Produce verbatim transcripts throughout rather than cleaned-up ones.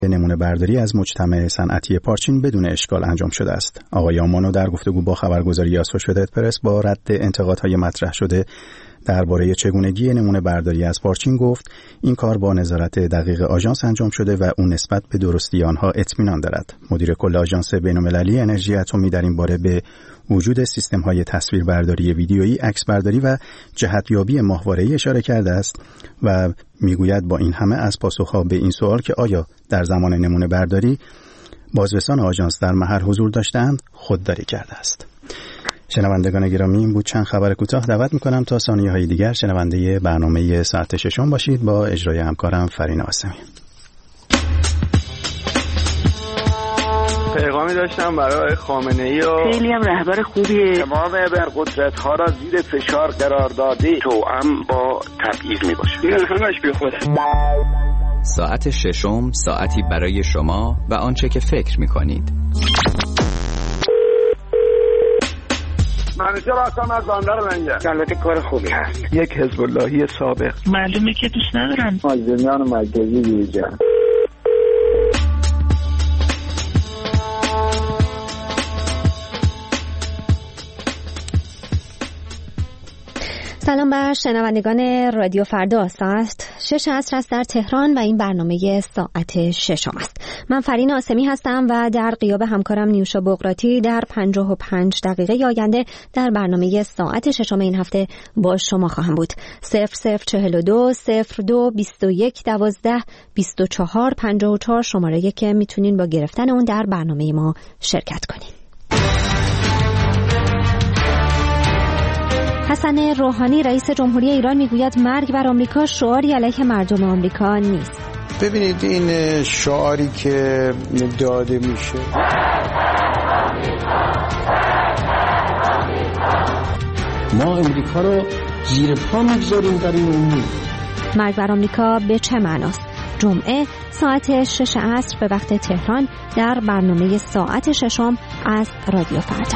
نمونه برداری از مجتمع صنعتی پارچین بدون اشکال انجام شده است. آقای آمانو در گفتگو با خبرگزاری آسوشیتد پرس با رد انتقادهای مطرح شده درباره چگونگی نمونه برداری از پارچین گفت این کار با نظارت دقیق آژانس انجام شده و اون نسبت به درستی آنها اطمینان دارد. مدیر کل آژانس بین‌المللی انرژی اتمی در این باره به وجود سیستم‌های تصویربرداری ویدیویی، عکسبرداری و جهتیابی ماهواره‌ای اشاره کرده است و میگوید با این همه از پاسخها به این سوال که آیا در زمان نمونه برداری بازرسان آژانس در محل حضور داشتند خودداری کرده است. شنوندگان گرامی، این بود چند خبر کوتاه. دعوت میکنم تا ثانیه‌های دیگر شنونده برنامه ساعت ششم باشید با اجرای همکارم فرین آسمی. پیغامی داشتم برای خامنه‌ای و خیلی هم رهبر خوبیه. تمام ابرقدرت‌ها را زیر فشار قرار داده، توأم با تبعیض میباشه. این همش بی خوده. ساعت ششم، ساعتی برای شما و آنچه که فکر میکنید. منیشه راستم از باندر منگه. البته کار خوبی هست. یک حزب اللهی سابق. معلومه که دوست ندارن. مازدمیان مرکزی دیجا. سلام بر شنوندگان رادیو فردا. ساعت شش عصر است در تهران و این برنامه ساعت ششم است. من فرین آسمی هستم و در غیاب همکارم نیوشا بغراتی در پنجاه و پنج دقیقه آینده در برنامه ساعت ششم این هفته با شما خواهم بود. صفر صفر چهل و دو صفر دو بیست و یک دوازده بیست و چهار پنجاه و چهار شماره که میتونین با گرفتن اون در برنامه ما شرکت کنین. حسن روحانی رئیس جمهوری ایران میگوید مرگ بر آمریکا شعاری علیه مردم آمریکا نیست. ببینید این شعاری که داده میشه ما امریکا رو زیر پا میگذاریم در این امید. مرگ بر آمریکا به چه معناست؟ جمعه ساعت شش عصر به وقت تهران در برنامه ساعت ششم از رادیو فردا.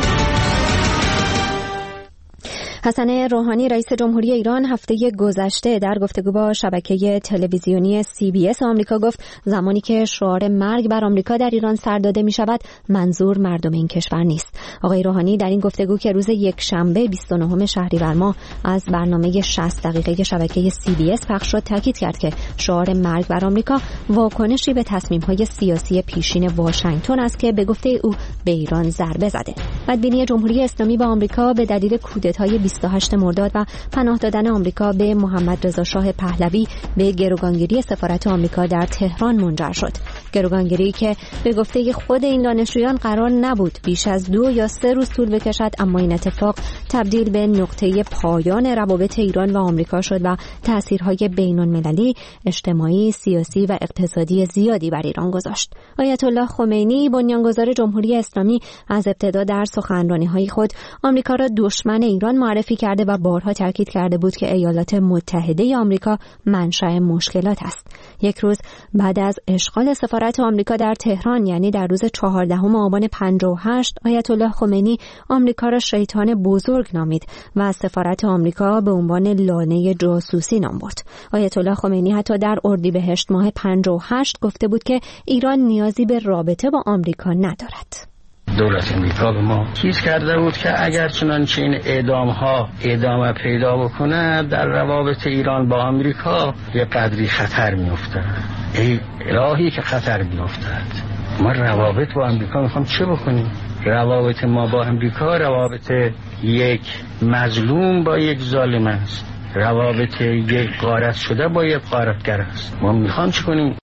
حسن روحانی رئیس جمهوری ایران هفته گذشته در گفتگو با شبکه تلویزیونی سی بی اس آمریکا گفت زمانی که شعار مرگ بر آمریکا در ایران سر داده می شود منظور مردم این کشور نیست. آقای روحانی در این گفتگو که روز یک شنبه بیست و نهم شهریور ماه از برنامه شصت دقیقه شبکه سی بی اس پخش شد تاکید کرد که شعار مرگ بر آمریکا واکنشی به تصمیم‌های سیاسی پیشین واشنگتن است که به گفته او به ایران ضربه زده. بدبینی جمهوری اسلامی با آمریکا به دلیل کودتای بیست و هشتم مرداد و پناه دادن آمریکا به محمد رضا شاه پهلوی به گروگانگیری سفارت آمریکا در تهران منجر شد. گروگانگیری که به گفته خود این دانشجویان قرار نبود بیش از دو یا سه روز طول بکشد، اما این اتفاق تبدیل به نقطه پایان روابط ایران و آمریکا شد و تأثیرهای بین‌المللی، اجتماعی، سیاسی و اقتصادی زیادی بر ایران گذاشت. آیت الله خمینی بنیانگذار جمهوری اسلامی از ابتدا در سخنرانی‌های خود آمریکا را دشمن ایران معرفی کرده و بارها تاکید کرده بود که ایالات متحده آمریکا منشأ مشکلات است. یک روز بعد از اشغال سفارت آمریکا در تهران، یعنی در روز چهاردهم آبان پنجاه و هشت، آیت الله خمینی آمریکا را شیطان بزرگ نامید و از سفارت آمریکا به عنوان لانه جاسوسی نام برد. آیت الله خمینی حتی در اردیبهشت ماه پنجاه و هشت گفته بود که ایران نیازی به رابطه با آمریکا ندارد. دولت امریکا به ما چیز کرده بود که اگر چنانچه این اعدام ها ادامه پیدا بکنه در روابط ایران با آمریکا یه قدری خطر میافتد. ای الهی که خطر میافتد. ما روابط با آمریکا میخوام چه بکنیم؟ روابط ما با آمریکا روابط یک مظلوم با یک ظالم است. روابط یک غارت شده با یک غارتگر است. ما میخوام چه کنیم؟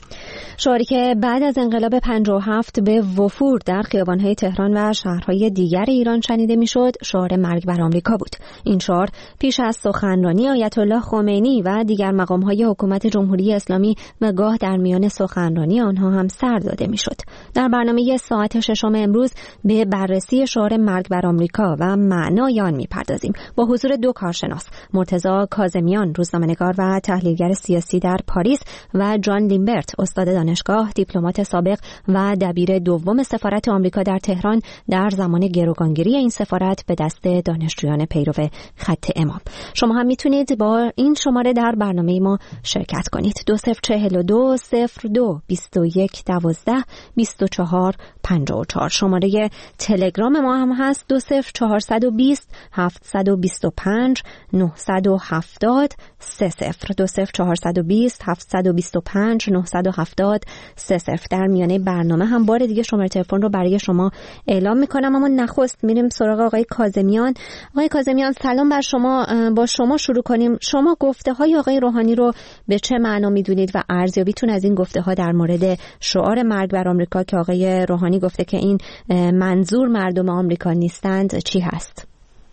شعاری که بعد از انقلاب پنجاه و هفت به وفور در خیابان‌های تهران و شهرهای دیگر ایران شنیده میشد، شعار مرگ بر آمریکا بود. این شعار پیش از سخنرانی آیت الله خمینی و دیگر مقام‌های حکومت جمهوری اسلامی و گاه در میان سخنرانی آنها هم سر داده میشد. در برنامه ساعت ششم امروز به بررسی شعار مرگ بر آمریکا و معنای آن میپردازیم با حضور دو کارشناس، مرتضی کاظمیان، روزنامه‌نگار و تحلیلگر سیاسی در پاریس، و جان لیمبرت، استاد دانشگاه دانشگاه، دیپلمات سابق و دبیر دوم سفارت آمریکا در تهران در زمان گروگانگیری این سفارت به دست دانشجویان پیرو خط امام. شما هم میتونید با این شماره در برنامه ما شرکت کنید. دو صفر چهل و دو صفر دو بیست و یک دوازده بیست و چهار پنجاه و چهار. شماره تلگرام ما هم هست دو صفر چهارصد و بیست هفتصد و بیست و پنج نهصد و هفتاد سه صفر دو صفر چهارصد و بیست هفتصد و بیست و پنج نهصد و هفتاد سه صفر. در میانه برنامه هم بار دیگه شماره تلفن رو برای شما اعلام میکنم، اما نخست میریم سراغ آقای کاظمیان. آقای کاظمیان سلام بر شما. با شما شروع کنیم. شما گفته های آقای روحانی رو به چه معنا میدونید و ارزیابیتون از این گفته ها در مورد شعار مرگ بر آمریکا که آقای روحانی گفته که این منظور مردم آمریکا نیستند چی هست؟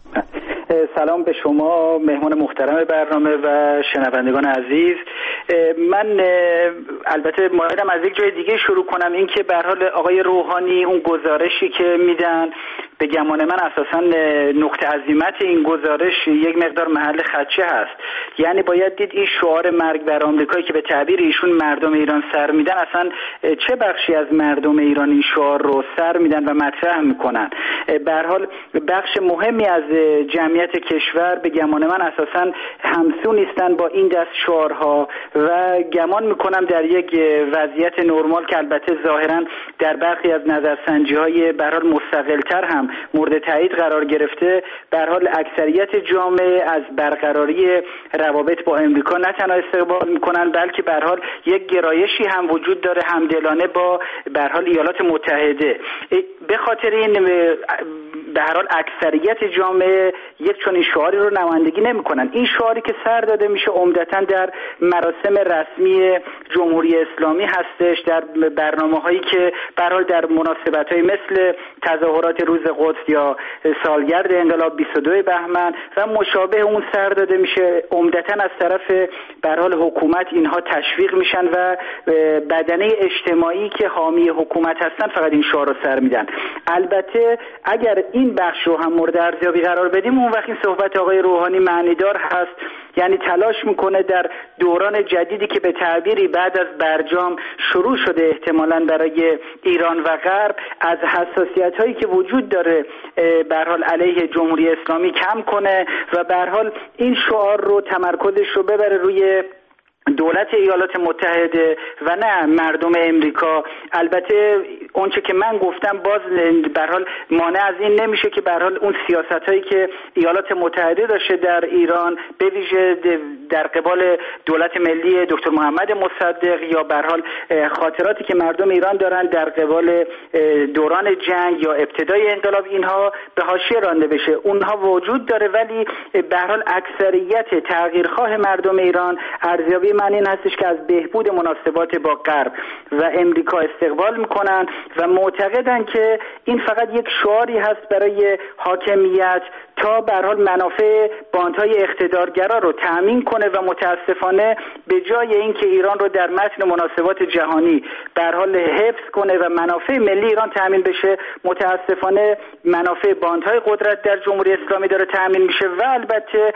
سلام به شما مهمان محترم برنامه و شنوندگان عزیز. من البته مایلم از یک جای دیگه شروع کنم، این که به هر حال آقای روحانی اون گزارشی که میدن به گمان من اساسا نقطه عظیمت این گزارش یک مقدار محل خدشه هست. یعنی باید دید این شعار مرگ بر آمریکایی که به تعبیر ایشون مردم ایران سر میدن، اصلا چه بخشی از مردم ایران این شعار رو سر میدن و مطرح میکنن. به هر حال بخش مهمی از جمعیت کشور به گمان من اساسا همسو نیستن با این دست شعارها و گمان میکنم در یک وضعیت نرمال که البته ظاهرا در برخی از نظرسنجی‌های به هر حال مستقل‌تر هم مورد تایید قرار گرفته، به هر حال اکثریت جامعه از برقراری روابط با امریکا نه تنها استقبال میکنن، بلکه به هر حال یک گرایشی هم وجود داره همدلانه با به هر حال ایالات متحده. به خاطر این به هر حال اکثریت جامعه یک چنین شعاری رو نمایندگی نمی‌کنن. این شعاری که سر داده میشه عمدتاً در مراسم رسمی جمهوری اسلامی هستش، در برنامه‌هایی که به هر حال در مناسبت‌های مثل تظاهرات روز قدس یا سالگرد انقلاب بیست و دو بهمن و مشابه اون سر داده میشه. عمدتاً از طرف به هر حال حکومت اینها تشویق میشن و بدنه اجتماعی که حامی حکومت هستن فقط این شعار رو سر میدن. البته اگر این بخش رو هم مورد ارزیابی قرار بدیم، اون وقت این صحبت آقای روحانی معنیدار هست. یعنی تلاش میکنه در دوران جدیدی که به تعبیری بعد از برجام شروع شده احتمالاً برای ایران و غرب، از حساسیت هایی که وجود داره به هر حال علیه جمهوری اسلامی کم کنه و به هر حال این شعار رو تمرکزش رو ببره روی دولت ایالات متحده و نه مردم امریکا. البته اونچه که من گفتم باز به هر حال مانع از این نمیشه که به هر حال اون سیاستایی که ایالات متحده داشته در ایران، به ویژه در قبال دولت ملی دکتر محمد مصدق، یا به هر حال خاطراتی که مردم ایران دارن در قبال دوران جنگ یا ابتدای انقلاب، اینها به حاشیه رانده بشه. اونها وجود داره، ولی به هر حال اکثریت تغییرخواه مردم ایران ارزیابی من این هستش که از بهبود مناسبات با غرب و امریکا استقبال میکنن و معتقدن که این فقط یک شعاری هست برای حاکمیت تا به هر حال منافع باندهای اقتدارگرا رو تأمین کنه و متاسفانه به جای اینکه ایران رو در متن مناسبات جهانی به هر حال حفظ کنه و منافع ملی ایران تأمین بشه، متاسفانه منافع باندهای قدرت در جمهوری اسلامی داره تأمین میشه و البته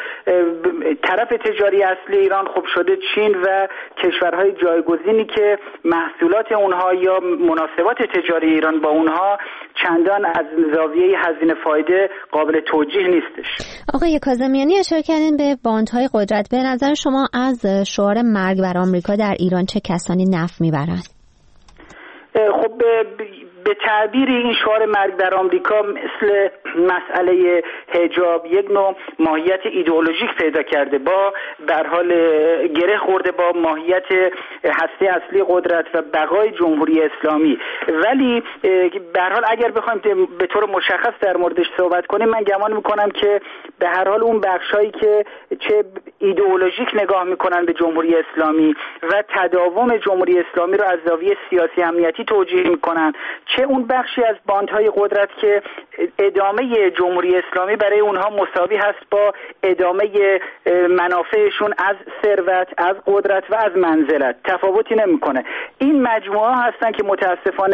طرف تجاری اصلی ایران خب شده چین و کشورهای جایگزینی که محصولات اونها یا مناسبات تجاری ایران با اونها چندان از زاویه هزینه فایده قابل توجیه نیستش. آقای کاظمیانی اشاره کردین به باندهای قدرت. به نظر شما از شعار مرگ بر آمریکا در ایران چه کسانی نفع میبرند؟ خب به تعبیری این شعار مرگ بر آمریکا مثل مسئله حجاب یک نوع ماهیت ایدئولوژیک پیدا کرده، با به هر حال گره خورده با ماهیت هسته اصلی قدرت و بقای جمهوری اسلامی. ولی به هر حال اگر بخوایم به طور مشخص در موردش صحبت کنیم، من گمان میکنم که به هر حال اون بخشایی که چه ایدئولوژیک نگاه میکنن به جمهوری اسلامی و تداوم جمهوری اسلامی رو از زاویه سیاسی امنیتی توجیه میکنن، چه اون بخشی از باندهای قدرت که ادامه جمهوری اسلامی برای اونها مساوی هست با ادامه منافعشون از ثروت، از قدرت و از منزلت، تفاوتی نمیکنه. این مجموعه هستن که متاسفانه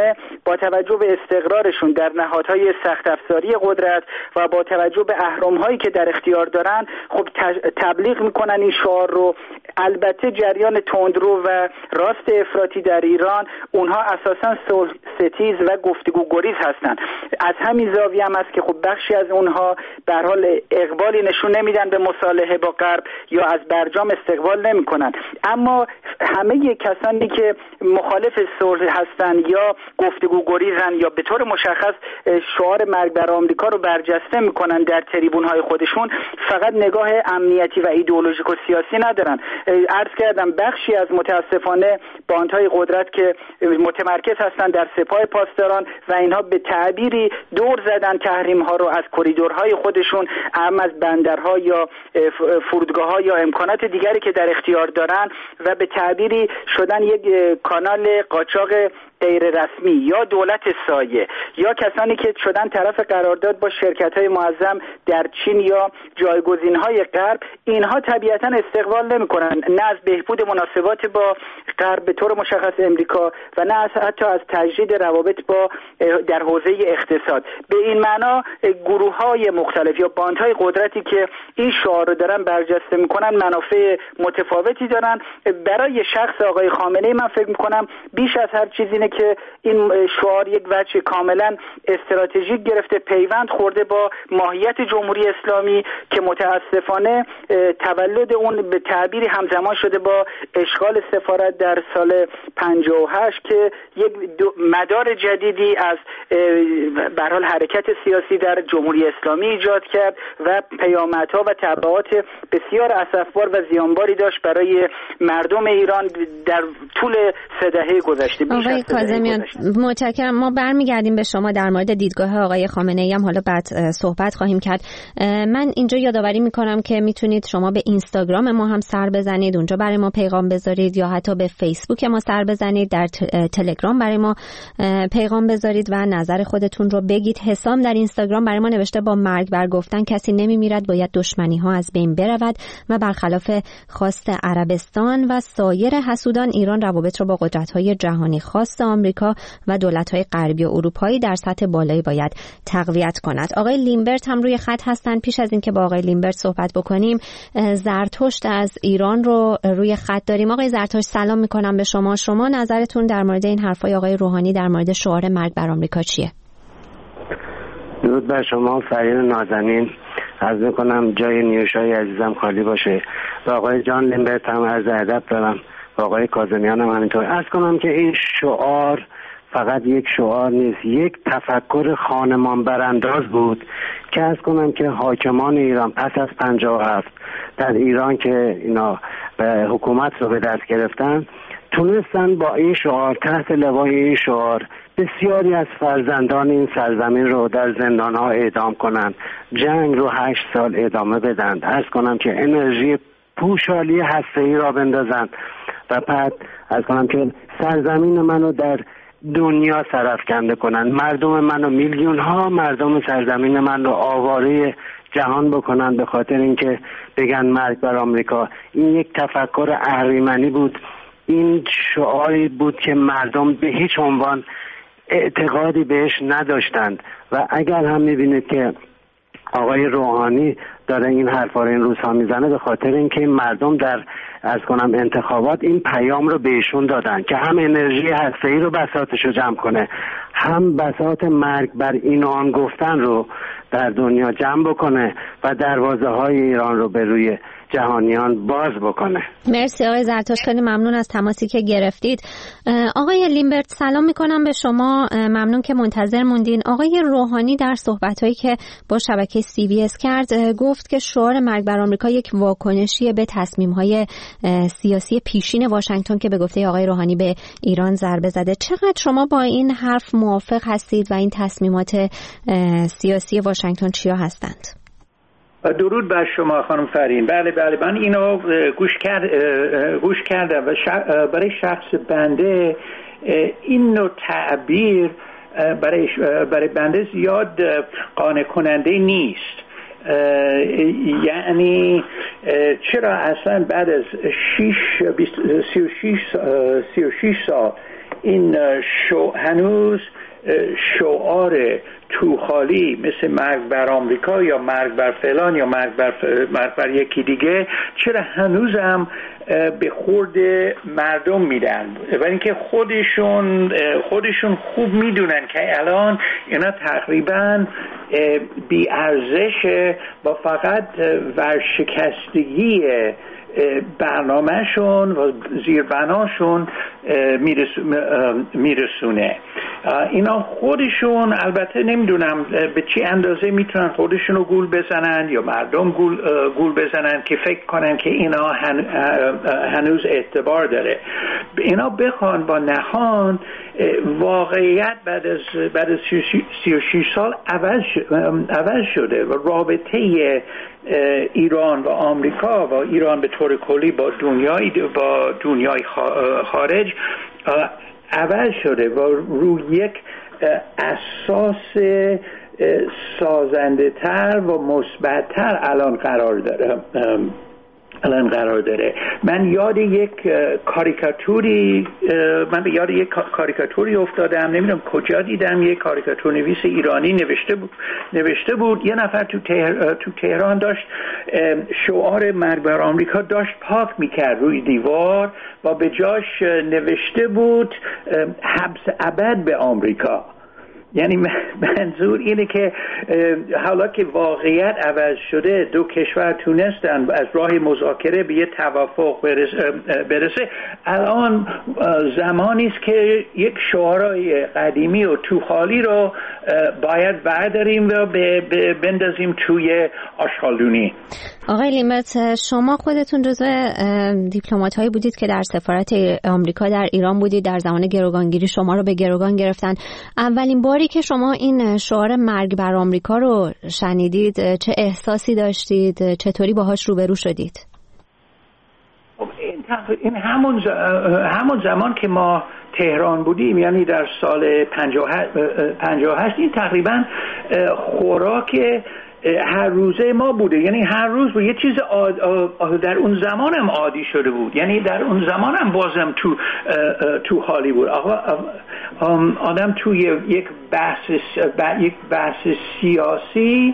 با توجه به استقرارشون در نهادهای سخت افزاری قدرت و با توجه به اهرم‌هایی که در اختیار دارن خب تبلیغ میکنن این شعار رو. البته جریان تندرو و راست افراطی در ایران اونها اساساً صلح ستیز و گفتگو گریز هستن. از همین زاویه هم است که خب بخشی از اونها به هر حال اقبالی نشون نمیدن به مصالحه با غرب یا از برجام استقبال نمیکنن. اما همه کسانی که مخالف صلح هستن یا گفتگو گریزن یا به طور مشخص شعار مرگ بر آمریکا رو برجسته میکنن در تریبون‌های خودشون، فقط نگاه امنیتی و ایدئولوژیک و سیاسی ندارن. عرض کردم بخشی از متاسفانه باندهای قدرت که متمرکز هستن در سپاه پاسداران و اینها به تعبیری دور زدن تحریم ها رو از کریدورهای خودشون، هم از بندرها یا فرودگاه‌ها یا امکانات دیگری که در اختیار دارن و به تعبیری شدن یک کانال قاچاق غیر رسمی یا دولت سایه یا کسانی که شدن طرف قرارداد با شرکت‌های معظم در چین یا جایگزین‌های غرب. اینها طبیعتاً استقبال نمی‌کنن نه از بهبود مناسبات با غرب به طور مشخص امریکا و نه از حتی از تجدید روابط با در حوزه اقتصاد. به این معنا گروه‌های مختلف یا باندهای قدرتی که این شعار رو دارن برجسته می‌کنن منافع متفاوتی دارن. برای شخص آقای خامنه‌ای من فکر می‌کنم بیش از هر چیزی که این شعار یک وجه کاملا استراتژیک گرفته، پیوند خورده با ماهیت جمهوری اسلامی که متاسفانه تولد اون به تعبیری همزمان شده با اشغال سفارت در سال پنجاه و هشت که یک مدار جدیدی از به هر حال حرکت سیاسی در جمهوری اسلامی ایجاد کرد و پیامدها و تبعات بسیار اسفبار و زیانباری داشت برای مردم ایران در طول سه دهه گذشته. کاظمیان متشکرم. ما برمیگردیم به شما در مورد دیدگاه آقای خامنه‌ای هم حالا بعد صحبت خواهیم کرد. من اینجا یادآوری میکنم که میتونید شما به اینستاگرام ما هم سر بزنید، اونجا برای ما پیغام بذارید، یا حتی به فیسبوک ما سر بزنید، در تلگرام برای ما پیغام بذارید و نظر خودتون رو بگید. حسام در اینستاگرام برای ما نوشته با مرگ بر گفتن کسی نمیمیرد، باید دشمنی ها از بین برود و برخلاف خواست عربستان و سایر حسودان ایران روابط رو با قدرت‌های جهانی خاص آمریکا و دولت‌های غربی و اروپایی در سطح بالایی باید تقویت کند. آقای لیمبرت هم روی خط هستن. پیش از اینکه با آقای لیمبرت صحبت بکنیم، زرتشت از ایران رو روی خط داریم. آقای زرتشت سلام میکنم به شما. شما نظرتون در مورد این حرفای آقای روحانی در مورد شعار مرگ بر آمریکا چیه؟ درود بر شما فرین نازنین. عرض میکنم جای نیوشای عزیزم خالی باشه و آقای جان لیمبرت هم عرض ادب دارم و آقای کاظمیان هم همینطور. عرض کنم که این شعار فقط یک شعار نیست، یک تفکر خانمان برانداز بود که عرض کنم که حاکمان ایران پس از پنجاه و هفت در ایران که اینا به حکومت رو به دست گرفتن تونستن با این شعار، تحت لوای این شعار، بسیاری از فرزندان این سرزمین رو در زندان‌ها اعدام کنند، جنگ رو هشت سال ادامه بدن، عرض کنم که انرژی پوشالی هسته‌ای را بندازن و بعد عرض کنم که سرزمین منو در دنیا سرافکنده کنن، مردم منو، میلیون ها مردم سرزمین من رو آواره جهان بکنن به خاطر اینکه بگن مرگ بر آمریکا. این یک تفکر اهریمنی بود، این شعاری بود که مردم به هیچ عنوان اعتقادی بهش نداشتند و اگر هم میبینید که آقای روحانی داره این حرفا رو این روزها میزنه به خاطر اینکه مردم در از کنم انتخابات این پیام رو بهشون دادن که هم انرژی هسته‌ای رو بساطش رو جمع کنه، هم بساط مرگ بر این و آن گفتن رو در دنیا جمع بکنه و دروازه های ایران رو به روی جهانیان باز بکنه. مرسی آقای زرتشت، خیلی ممنون از تماسی که گرفتید. آقای لیمبرت سلام میکنم به شما، ممنون که منتظر موندین. آقای روحانی در صحبتایی که با شبکه سی بی اس کرد گفت که شعار مرگ بر آمریکا یک واکنشی به تصمیم‌های سیاسی پیشین واشنگتن که به گفته آقای روحانی به ایران ضربه زده. چقدر شما با این حرف موافق هستید و این تصمیمات سیاسی واشنگتن چیا هستند؟ درود بر شما خانم فرین. بله بله من اینو گوش کرد گوش کردم و برای شخص بنده این نوع تعبیر برای برای بنده زیاد قانع کننده نیست. یعنی چرا اصلا بعد از سی و شش سال این شو هنوز شعار توخالی مثل مرگ بر آمریکا یا مرگ بر فلان یا مرگ بر, مرگ بر یکی دیگه چرا هنوزم به خورد مردم میدن؟ و اینکه خودشون خودشون خوب میدونن که الان اینا تقریبا بی ارزش با فقط ورشکستگی برنامهشون و زیربناشون میرسونه. اینا خودشون البته نمیدونم به چی اندازه میتونن خودشون رو گول بزنن یا مردم گول, گول بزنن که فکر کنن که اینا هن هنوز اعتبار داره. اینا بخوان با نهان واقعیت بعد از بعد از سی و شش سال عوض عوض شده و رابطه ایران و آمریکا و ایران به طور کلی با دنیای با دنیای خارج عوض شده و روی یک اساس سازنده تر و مثبت تر الان قرار داره الان قرار داره. من یاد یک کاریکاتوری من به یاد یک کاریکاتوری افتادم، نمیدونم کجا دیدم، یک کاریکاتور نویس ایرانی نوشته بود نوشته بود یه نفر تو تهر... تو تهران داشت شعار مرگ بر آمریکا داشت پاک میکرد روی دیوار و به جاش نوشته بود حبس ابد به آمریکا. یعنی منظور اینه که حالا که واقعیت عوض شده، دو کشور تونستن از راه مذاکره به یه توافق برسه، الان زمانی است که یک شعارهای قدیمی و توخالی رو باید برداریم و بندازیم توی آشغالدونی. آقای لیمبرت، شما خودتون جزو دیپلمات هایی بودید که در سفارت آمریکا در ایران بودید. در زمان گروگانگیری شما رو به گروگان گرفتن. اولین باری که شما این شعار مرگ بر آمریکا رو شنیدید چه احساسی داشتید؟ چطوری باهاش روبرو شدید؟ این همون همون زمان که ما تهران بودیم، یعنی در سال پنجاه و هشت، این تقریبا خوراک هر روزه ما بوده. یعنی هر روز بود یه چیز آد، آد، در اون زمان هم عادی شده بود. یعنی در اون زمان هم بازم تو تو حالی بود. آقا آدم توی یک بحث یک بحث سیاسی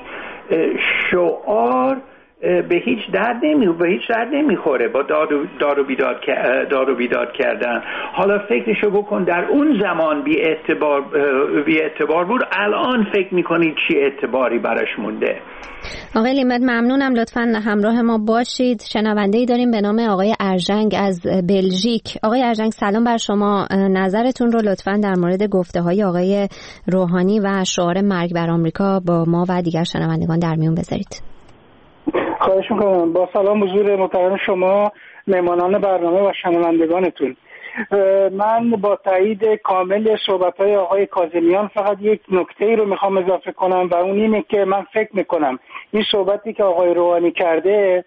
شعار به هیچ درد نمی به هیچ درد نمیخوره با داد و داد و بیداد داد و بیداد کردن. حالا فکرشو بکن در اون زمان بی اعتبار بی اعتبار بود، الان فکر میکنید چی اعتباری براش مونده. آقای لیمبرت ممنونم، لطفاً همراه ما باشید. شنونده‌ای داریم به نام آقای ارژنگ از بلژیک. آقای ارژنگ سلام بر شما، نظرتون رو لطفاً در مورد گفته‌های آقای روحانی و شعار مرگ بر آمریکا با ما و دیگر شنوندگان در میون بذارید. خواهش میکنم. با سلام حضور محترم شما، مهمانان برنامه و شنوندگانتون. من با تایید کامل صحبت‌های آقای کاظمیان فقط یک نکته‌ای رو میخوام اضافه کنم و اون اینه که من فکر میکنم این صحبتی که آقای روحانی کرده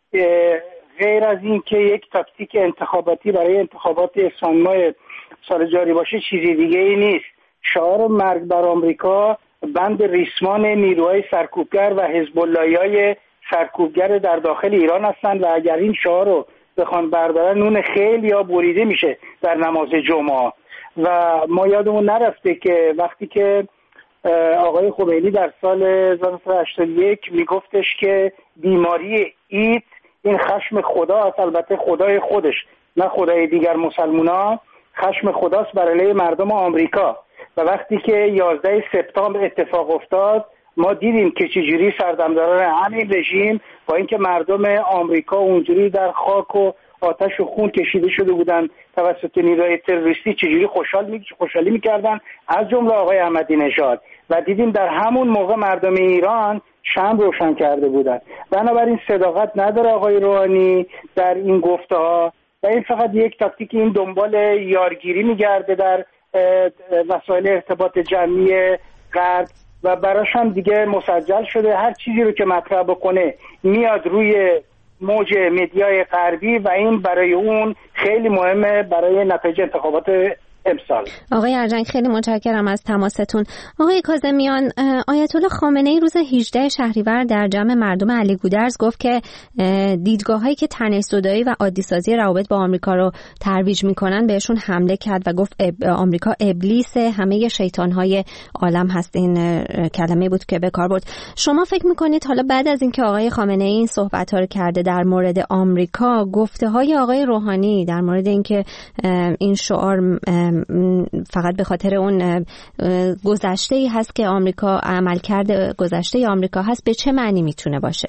غیر از این که یک تاکتیک انتخاباتی برای انتخابات اسفند ماه سال جاری باشه چیزی دیگه ای نیست. شعار مرگ بر آمریکا بند ریسمان نیروهای سرکوبگر و حزب اللهی‌های سرکوبگر در داخل ایران هستند و اگر این شعار رو بخوان بردارن نون خیلی یا بریده میشه در نماز جمعه. و ما یادمون نرفته که وقتی که آقای خمینی در سال هزار و نهصد و هشتاد و یک میگفتش که بیماری ایدز این خشم خدا است، البته خدای خودش نه خدای دیگر مسلمونا، خشم خداست بر علیه مردم آمریکا. و وقتی که یازده سپتامبر اتفاق افتاد ما دیدیم که چجوری سردمداران همین رژیم با اینکه مردم آمریکا اونجوری در خاک و آتش و خون کشیده شده بودن توسط نیروهای تروریستی چجوری خوشحال می خوشحالی می‌کردن، از جمله آقای احمدی نژاد. و دیدیم در همون موقع مردم ایران شمع روشن کرده بودن. بنابراین صداقت نداره آقای روحانی در این گفته‌ها و این فقط یک تاکتیک، این دنبال یارگیری می‌گرده در وسایل ارتباط جمعی غرب و براش هم دیگه مسجل شده. هر چیزی رو که مطرح بکنه میاد روی موج مدیای غربی و این برای اون خیلی مهمه برای نتایج انتخابات امسال. آقای ارجنگ خیلی متشکرم از تماستون. آقای کاظمیان، آیت الله خامنه ای روز هجدهم شهریور در جمع مردم علی گودرز گفت که دیدگاه‌هایی که تنش‌زدایی و عادی‌سازی روابط با آمریکا رو ترویج می‌کنن بهشون حمله کرد و گفت آمریکا ابلیس همه شیطان‌های عالم هست. این کلمه بود که به کار برد. شما فکر می‌کنید حالا بعد از اینکه آقای خامنه ای این صحبت‌ها رو کرده در مورد آمریکا، گفته‌های آقای روحانی در مورد اینکه این شعار فقط به خاطر اون گذشته‌ای هست که آمریکا عملکرد گذشته آمریکا هست، به چه معنی میتونه باشه؟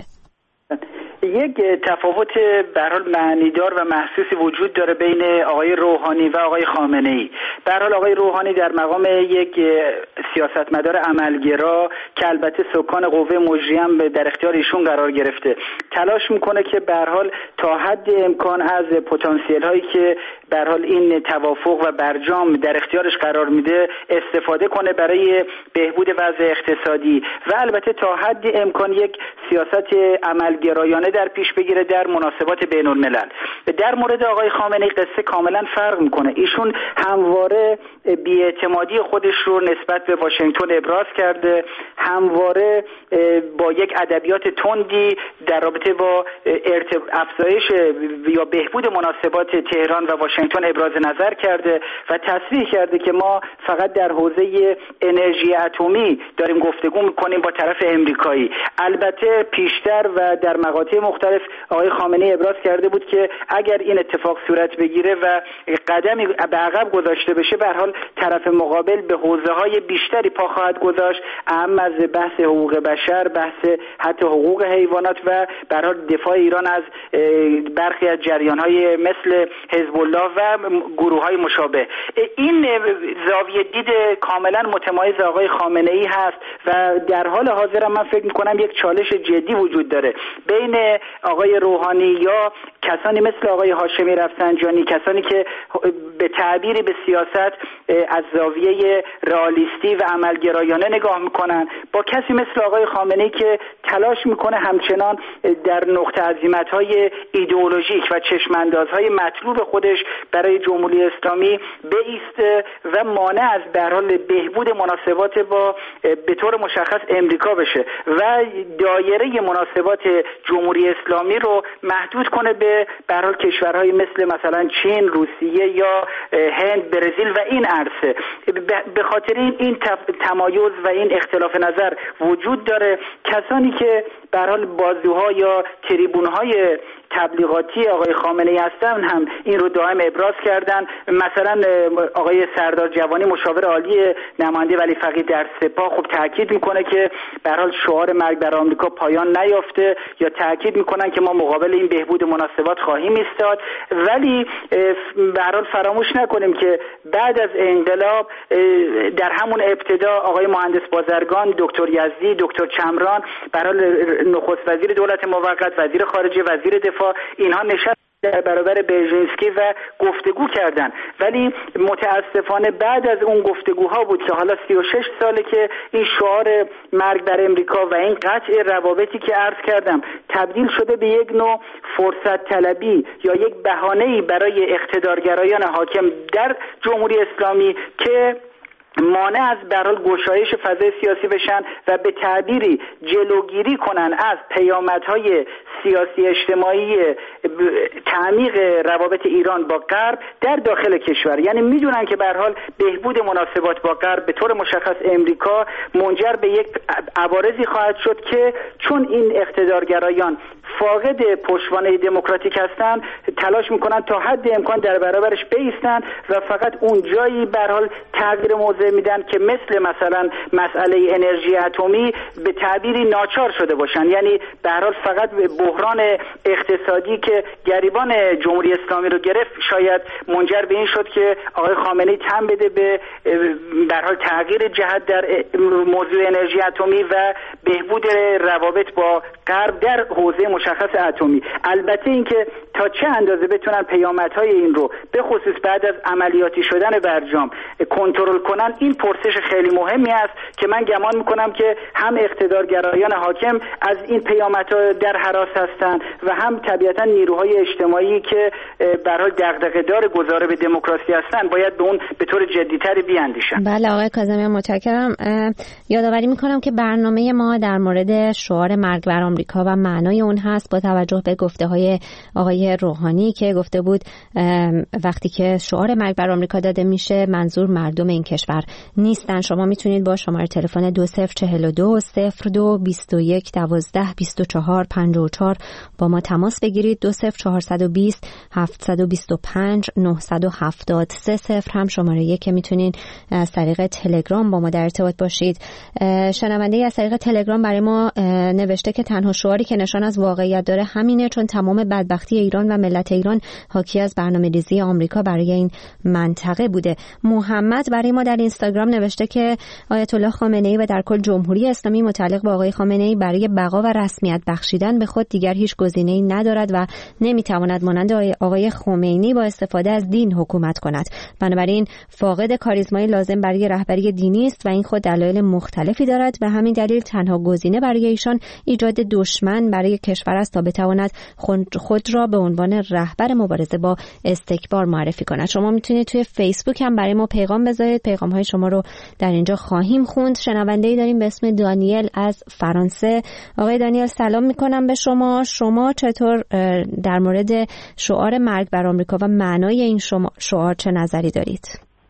یک تفاوت به هر حال معنیدار و محسوسی وجود داره بین آقای روحانی و آقای خامنه ای. به هر حال آقای روحانی در مقام یک سیاستمدار عملگرا که البته سکان قوه مجریه هم در اختیار ایشون قرار گرفته، تلاش میکنه که به هر حال تا حد امکان از پتانسیل هایی که به هر حال این توافق و برجام در اختیارش قرار میده استفاده کنه برای بهبود وضع اقتصادی و البته تا حد امکان یک سیاست عملگرایانه در پیش بگیره در مناسبات بین الملل. در مورد آقای خامنه‌ای قصه کاملا فرق میکنه. ایشون همواره بی‌اعتمادی خودش رو نسبت به واشنگتن ابراز کرده، همواره با یک ادبیات تندی در رابطه با افزایش یا بهبود مناسبات تهران و واشنگتن ابراز نظر کرده و تصریح کرده که ما فقط در حوزه انرژی اتمی داریم گفتگو میکنیم با طرف امریکایی. البته پیشتر و در مقاطع مختلف آقای خامنه‌ای ابراز کرده بود که اگر این اتفاق صورت بگیره و قدمی به عقب گذاشته بشه، به هر حال طرف مقابل به حوزه‌های بیشتری پا خواهد گذاشت، اهم از بحث حقوق بشر، بحث حتی حقوق حیوانات و به هر حال دفاع ایران از برخی از جریان‌های مثل حزب الله و گروه‌های مشابه. این زاویه دید کاملا متمایز آقای خامنه‌ای هست و در حال حاضر من فکر می‌کنم یک چالش جدی وجود داره بین آقای روحانی یا کسانی مثل آقای هاشمی رفسنجانی، کسانی که به تعبیری به سیاست از زاویه رئالیستی و عملگرایانه نگاه میکنن، با کسی مثل آقای خامنه‌ای که تلاش میکنه همچنان در نقطه عزیمت‌های ایدئولوژیک و چشماندازهای مطلوب خودش برای جمهوری اسلامی بایسته و مانع از به هر حال بهبود مناسبات با به طور مشخص امریکا بشه و دایره مناسبات جمهوری اسلامی رو محدود کنه به به هر حال کشورهای مثل مثلا چین، روسیه یا هند، برزیل و این عرصه. به خاطر این این تمایز و این اختلاف نظر وجود داره. کسانی که به هر حال بازوها یا تریبونهای تبلیغاتی آقای خامنه‌ای هستن هم این رو دائم ابراز کردن. مثلا آقای سردار جوانی مشاور عالی نماینده ولی فقیه در سپاه خب تاکید میکنه که به هر حال شعار مرگ بر آمریکا پایان نیافته، یا تاکید میکنن که ما مقابل این بهبود مناسبات خواهیم ایستاد. ولی به هر حال فراموش نکنیم که بعد از انقلاب در همون ابتدا آقای مهندس بازرگان، دکتر یزدی، دکتر چمران، به هر حال نخست وزیر دولت موقت، وزیر خارجه، وزیر دفاع، اینها نشست در برابر برژینسکی و گفتگو کردن. ولی متاسفانه بعد از اون گفتگوها بود که حالا سی و شش ساله که این شعار مرگ بر امریکا و این قطع روابطی که عرض کردم تبدیل شده به یک نوع فرصت طلبی یا یک بهانه‌ای برای اقتدارگرایان حاکم در جمهوری اسلامی که مانع از به هر حال گشایش فضای سیاسی بشن و به تعبیری جلوگیری کنن از پیامدهای سیاسی اجتماعی تعمیق روابط ایران با غرب در داخل کشور. یعنی میدونن که به هر حال بهبود مناسبات با غرب به طور مشخص امریکا منجر به یک عوارضی خواهد شد که چون این اقتدارگرایان فاقد پشتوانه دموکراتیک هستن، تلاش میکنن تا حد امکان در برابرش بایستن و فقط اون جایی به هر حال تغییر موضع میدن که مثل مثلا مسئله انرژی اتمی به تعبیری ناچار شده باشن. یعنی به هر حال فقط بحران اقتصادی که گریبان جمهوری اسلامی رو گرفت شاید منجر به این شد که آقای خامنه‌ای تن بده به به هر حال تغییر جهت در موضوع انرژی اتمی و بهبود روابط با غرب در حوزه مشخص اتمی. البته اینکه تا چه اندازه بتونن پیامدهای این رو به خصوص بعد از عملیاتی شدن برجام کنترل کنن الان این پرسش خیلی مهمی است که من گمان میکنم که هم اقتدارگرایان حاکم از این پیامدها در هراس هستند و هم طبیعتا نیروهای اجتماعی که به هر حال دغدغه‌دار گذار به دموکراسی هستند باید به اون به طور جدی‌تر بیاندیشن. بله آقای کاظمیان متشکرم. یادآوری میکنم که برنامه ما در مورد شعار مرگ بر آمریکا و معنای اون هست با توجه به گفته‌های آقای روحانی که گفته بود وقتی که شعار مرگ بر آمریکا داده میشه منظور مردم این کشور نیستن. شما میتونید با شماره تلفن دو صفر چهل دو صفر دو بیست و یک دوازده بیست و چهار پنجاه و چهار با ما تماس بگیرید. دو صفر چهارصد و بیست هفتصد و بیست و پنج نهصد و هفتاد. سه صفر هم شماره یک که میتونید از طریق تلگرام با ما در ارتباط باشید. شنونده از طریق تلگرام برای ما نوشته که تنها شعاری که نشان از واقعیت داره همینه، چون تمام بدبختی ایران و ملت ایران حاکی از برنامه‌ریزی آمریکا برای این منطقه بوده. محمد برای ما در اینستاگرام نوشته که آیت الله خامنه‌ای و در کل جمهوری اسلامی متعلق به آقای خامنه‌ای برای بقا و رسمیت بخشیدن به خود دیگر هیچ گزینه‌ای ندارد و نمیتواند مانند آقای خمینی با استفاده از دین حکومت کند. بنابراین فاقد کاریزمای لازم برای رهبری دینی است و این خود دلایل مختلفی دارد و همین دلیل تنها گزینه برای ایشان ایجاد دشمن برای کشور است تا بتواند خود را به عنوان رهبر مبارزه با استکبار معرفی کند. شما میتونید توی فیسبوک هم برای ما پیغام بذارید. پیغام های شما رو در اینجا خواهیم خوند. شنونده‌ای داریم به اسم دانیل از فرانسه. آقای دانیل سلام میکنم به شما. شما چطور در مورد شعار مرگ بر آمریکا و معنای این شعار چه نظری دارید؟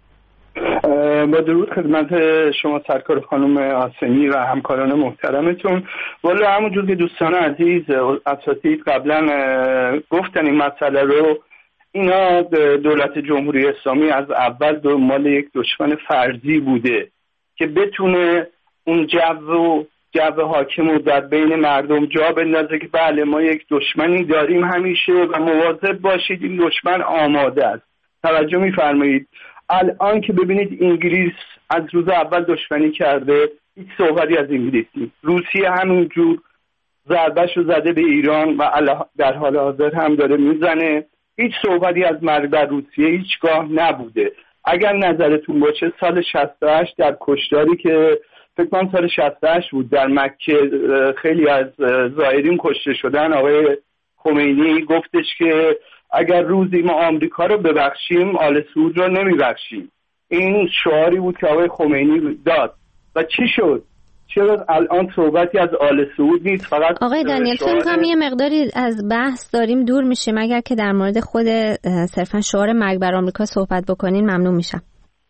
با درود خدمت شما سرکار خانم آسمی و همکاران محترمتون. والا همونجور که دوستان عزیز اساتید قبلا گفتن این مسئله رو، اینا دولت جمهوری اسلامی از اول دنبال یک دشمن فرضی بوده که بتونه اون جو و جو حاکم رو در بین مردم جا بندازه که بله ما یک دشمنی داریم همیشه و مواظب باشید این دشمن آماده است. توجه می‌فرمایید الان که ببینید انگلیس از روز اول دشمنی کرده، هیچ صحبتی از انگلیس نیست. روسیه همینجور ضربه‌ش رو زده به ایران و در حال حاضر هم داره میزنه. هیچ صحبتی از مرگ بر روسیه هیچگاه نبوده. اگر نظرتون باشه سال شصت و هشت در کشتاری که فکر کنم سال شصت و هشت بود در مکه خیلی از زائرین کشته شدن، آقای خمینی گفتش که اگر روزی ما آمریکا رو ببخشیم آل سعود رو نمیبخشیم. این شعاری بود که آقای خمینی داد و چی شد؟ چرا الان صحبتی از آل سعود نیست؟ فقط آقای دانیل فکر کنم یه مقداری از بحث داریم دور میشیم. اگر که در مورد خود صرفا شعار مرگ بر آمریکا صحبت بکنین ممنون میشم.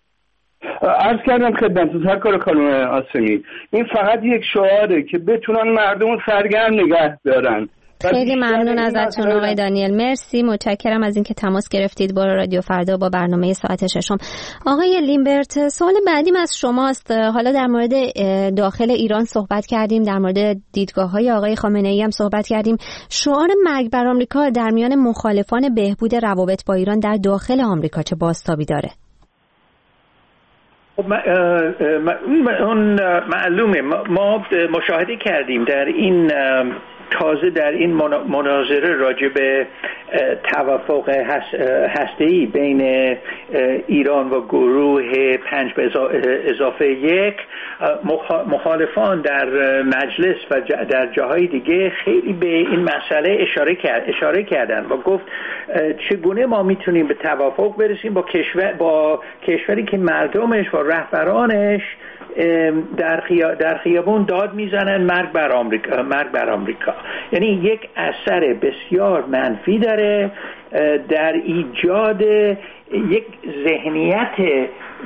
عرض کردم خدمتتون سرکار خانم آسمی، این فقط یک شعاره که بتونن مردم رو سرگرم نگه دارن. خیلی ممنون ازتون آقای دانیل. مرسی، متشکرم از اینکه تماس گرفتید با رادیو فردا با برنامه ساعت ششم. آقای لیمبرت، سوال بعدیم از شماست. حالا در مورد داخل ایران صحبت کردیم، در مورد دیدگاه‌های آقای خامنه‌ای هم صحبت کردیم. شعار مرگ بر آمریکا در میان مخالفان بهبود روابط با ایران در داخل آمریکا چه بازتابی داره؟ اون معلومه ما مشاهده کردیم در این تازه در این مناظره راجع به توافق هسته‌ای بین ایران و گروه پنج به اضافه یک، مخالفان در مجلس و در جاهای دیگه خیلی به این مسئله اشاره کرد اشاره کردن و گفت چگونه ما میتونیم به توافق برسیم با کشور با کشوری که مردمش و رهبرانش در خیا... در خیابون داد میزنن مرگ بر آمریکا مرگ بر آمریکا. یعنی یک اثر بسیار منفی داره در ایجاد یک ذهنیت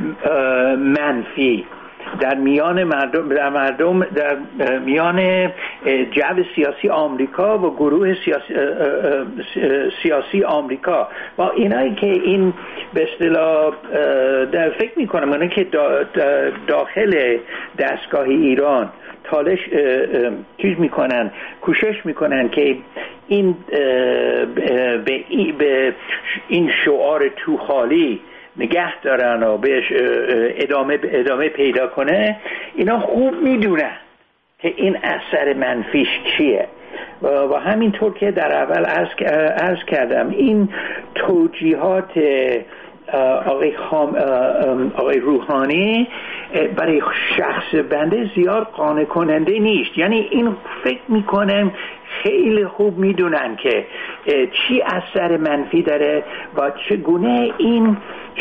منفی در میان مردم در مردم در میان جو سیاسی آمریکا و گروه سیاسی سیاسی آمریکا و اینایی که این به اصطلاح در فکر میکنم اینا که داخل دستگاه ایران تالش چیز میکنن، کوشش میکنن که این به این شعار تو خالی نگه دارن و بهش ادامه ادامه پیدا کنه. اینا خوب میدونن که این اثر منفیش چیه و, و همینطور که در اول عرض, عرض کردم این توجیهات آقای, خام آقای روحانی برای شخص بنده زیاد قانع کننده نیست. یعنی این فکر میکنم خیلی خوب میدونن که چی اثر منفی داره و چگونه این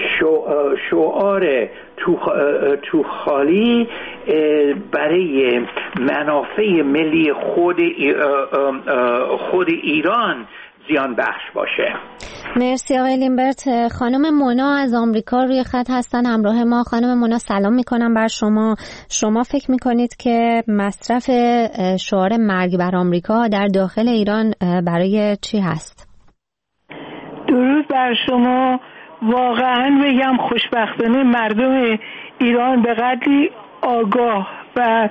شعار تو خالی برای منافع ملی خود خود ایران زیان بخش باشه. مرسی آقای لیمبرت. خانم مونا از آمریکا روی خط هستن همراه ما. خانم مونا سلام میکنم بر شما. شما فکر میکنید که مصرف شعار مرگ بر آمریکا در داخل ایران برای چی هست؟ درود بر شما. واقعا بگم خوشبختانه مردم ایران به قدری آگاه و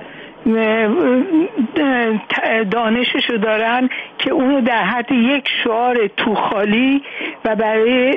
دانششو دارن که اونو در حد یک شعار تو خالی و برای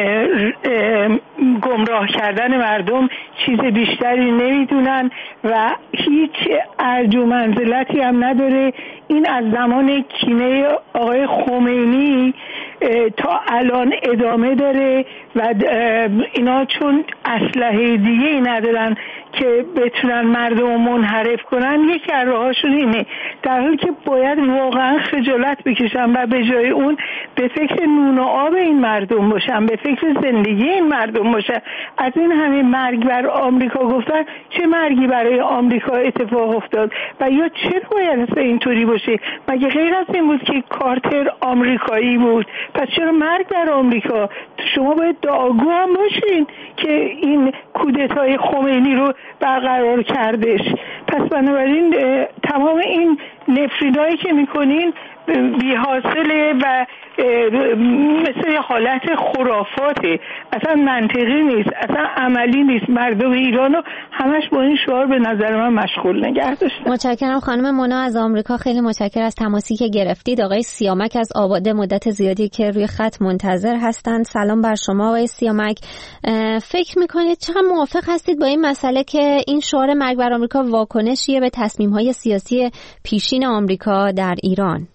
گمراه کردن مردم چیز بیشتری نمیدونن و هیچ ارج و منزلتی هم نداره. این از زمان کینه آقای خمینی تا الان ادامه داره و اینا چون اسلحه دیگه ای ندارن که بتونن مردم منحرف کنن، یکی از راهاشون اینه. در حالی که باید واقعا خجالت بکشن و به جای اون به فکر نون و آب این مردم باشن، به فکر زندگی این مردم باشن. از این همه مرگ بر آمریکا گفتن، چه مرگی برای آمریکا اتفاق افتاد و یا چه باید اینطوری باشه؟ مگه غیر از این بود که کارتر آمریکایی بود؟ پس چرا مرگ بر آمریکا؟ شما باید آگاه هم باشین که این کودتای خمینی رو برقرار کردش. پس بنابراین تمام این نفرینایی که میکنین بی حاصله و مثل یه حالت خرافاته، اصلا منطقی نیست، اصلا عملی نیست. مردم ایرانو همش با این شعار به نظر من مشغول نگه داشتن. متشکرم خانم مونا از آمریکا. خیلی متشکرم از تماسی که گرفتید. آقای سیامک از آباده مدت زیادی که روی خط منتظر هستند. سلام بر شما آقای سیامک. فکر میکنید چقدر موافق هستید با این مسئله که این شعار مرگ بر آمریکا واکنشیه به تصمیم‌های سیاسی پیشین آمریکا در ایران؟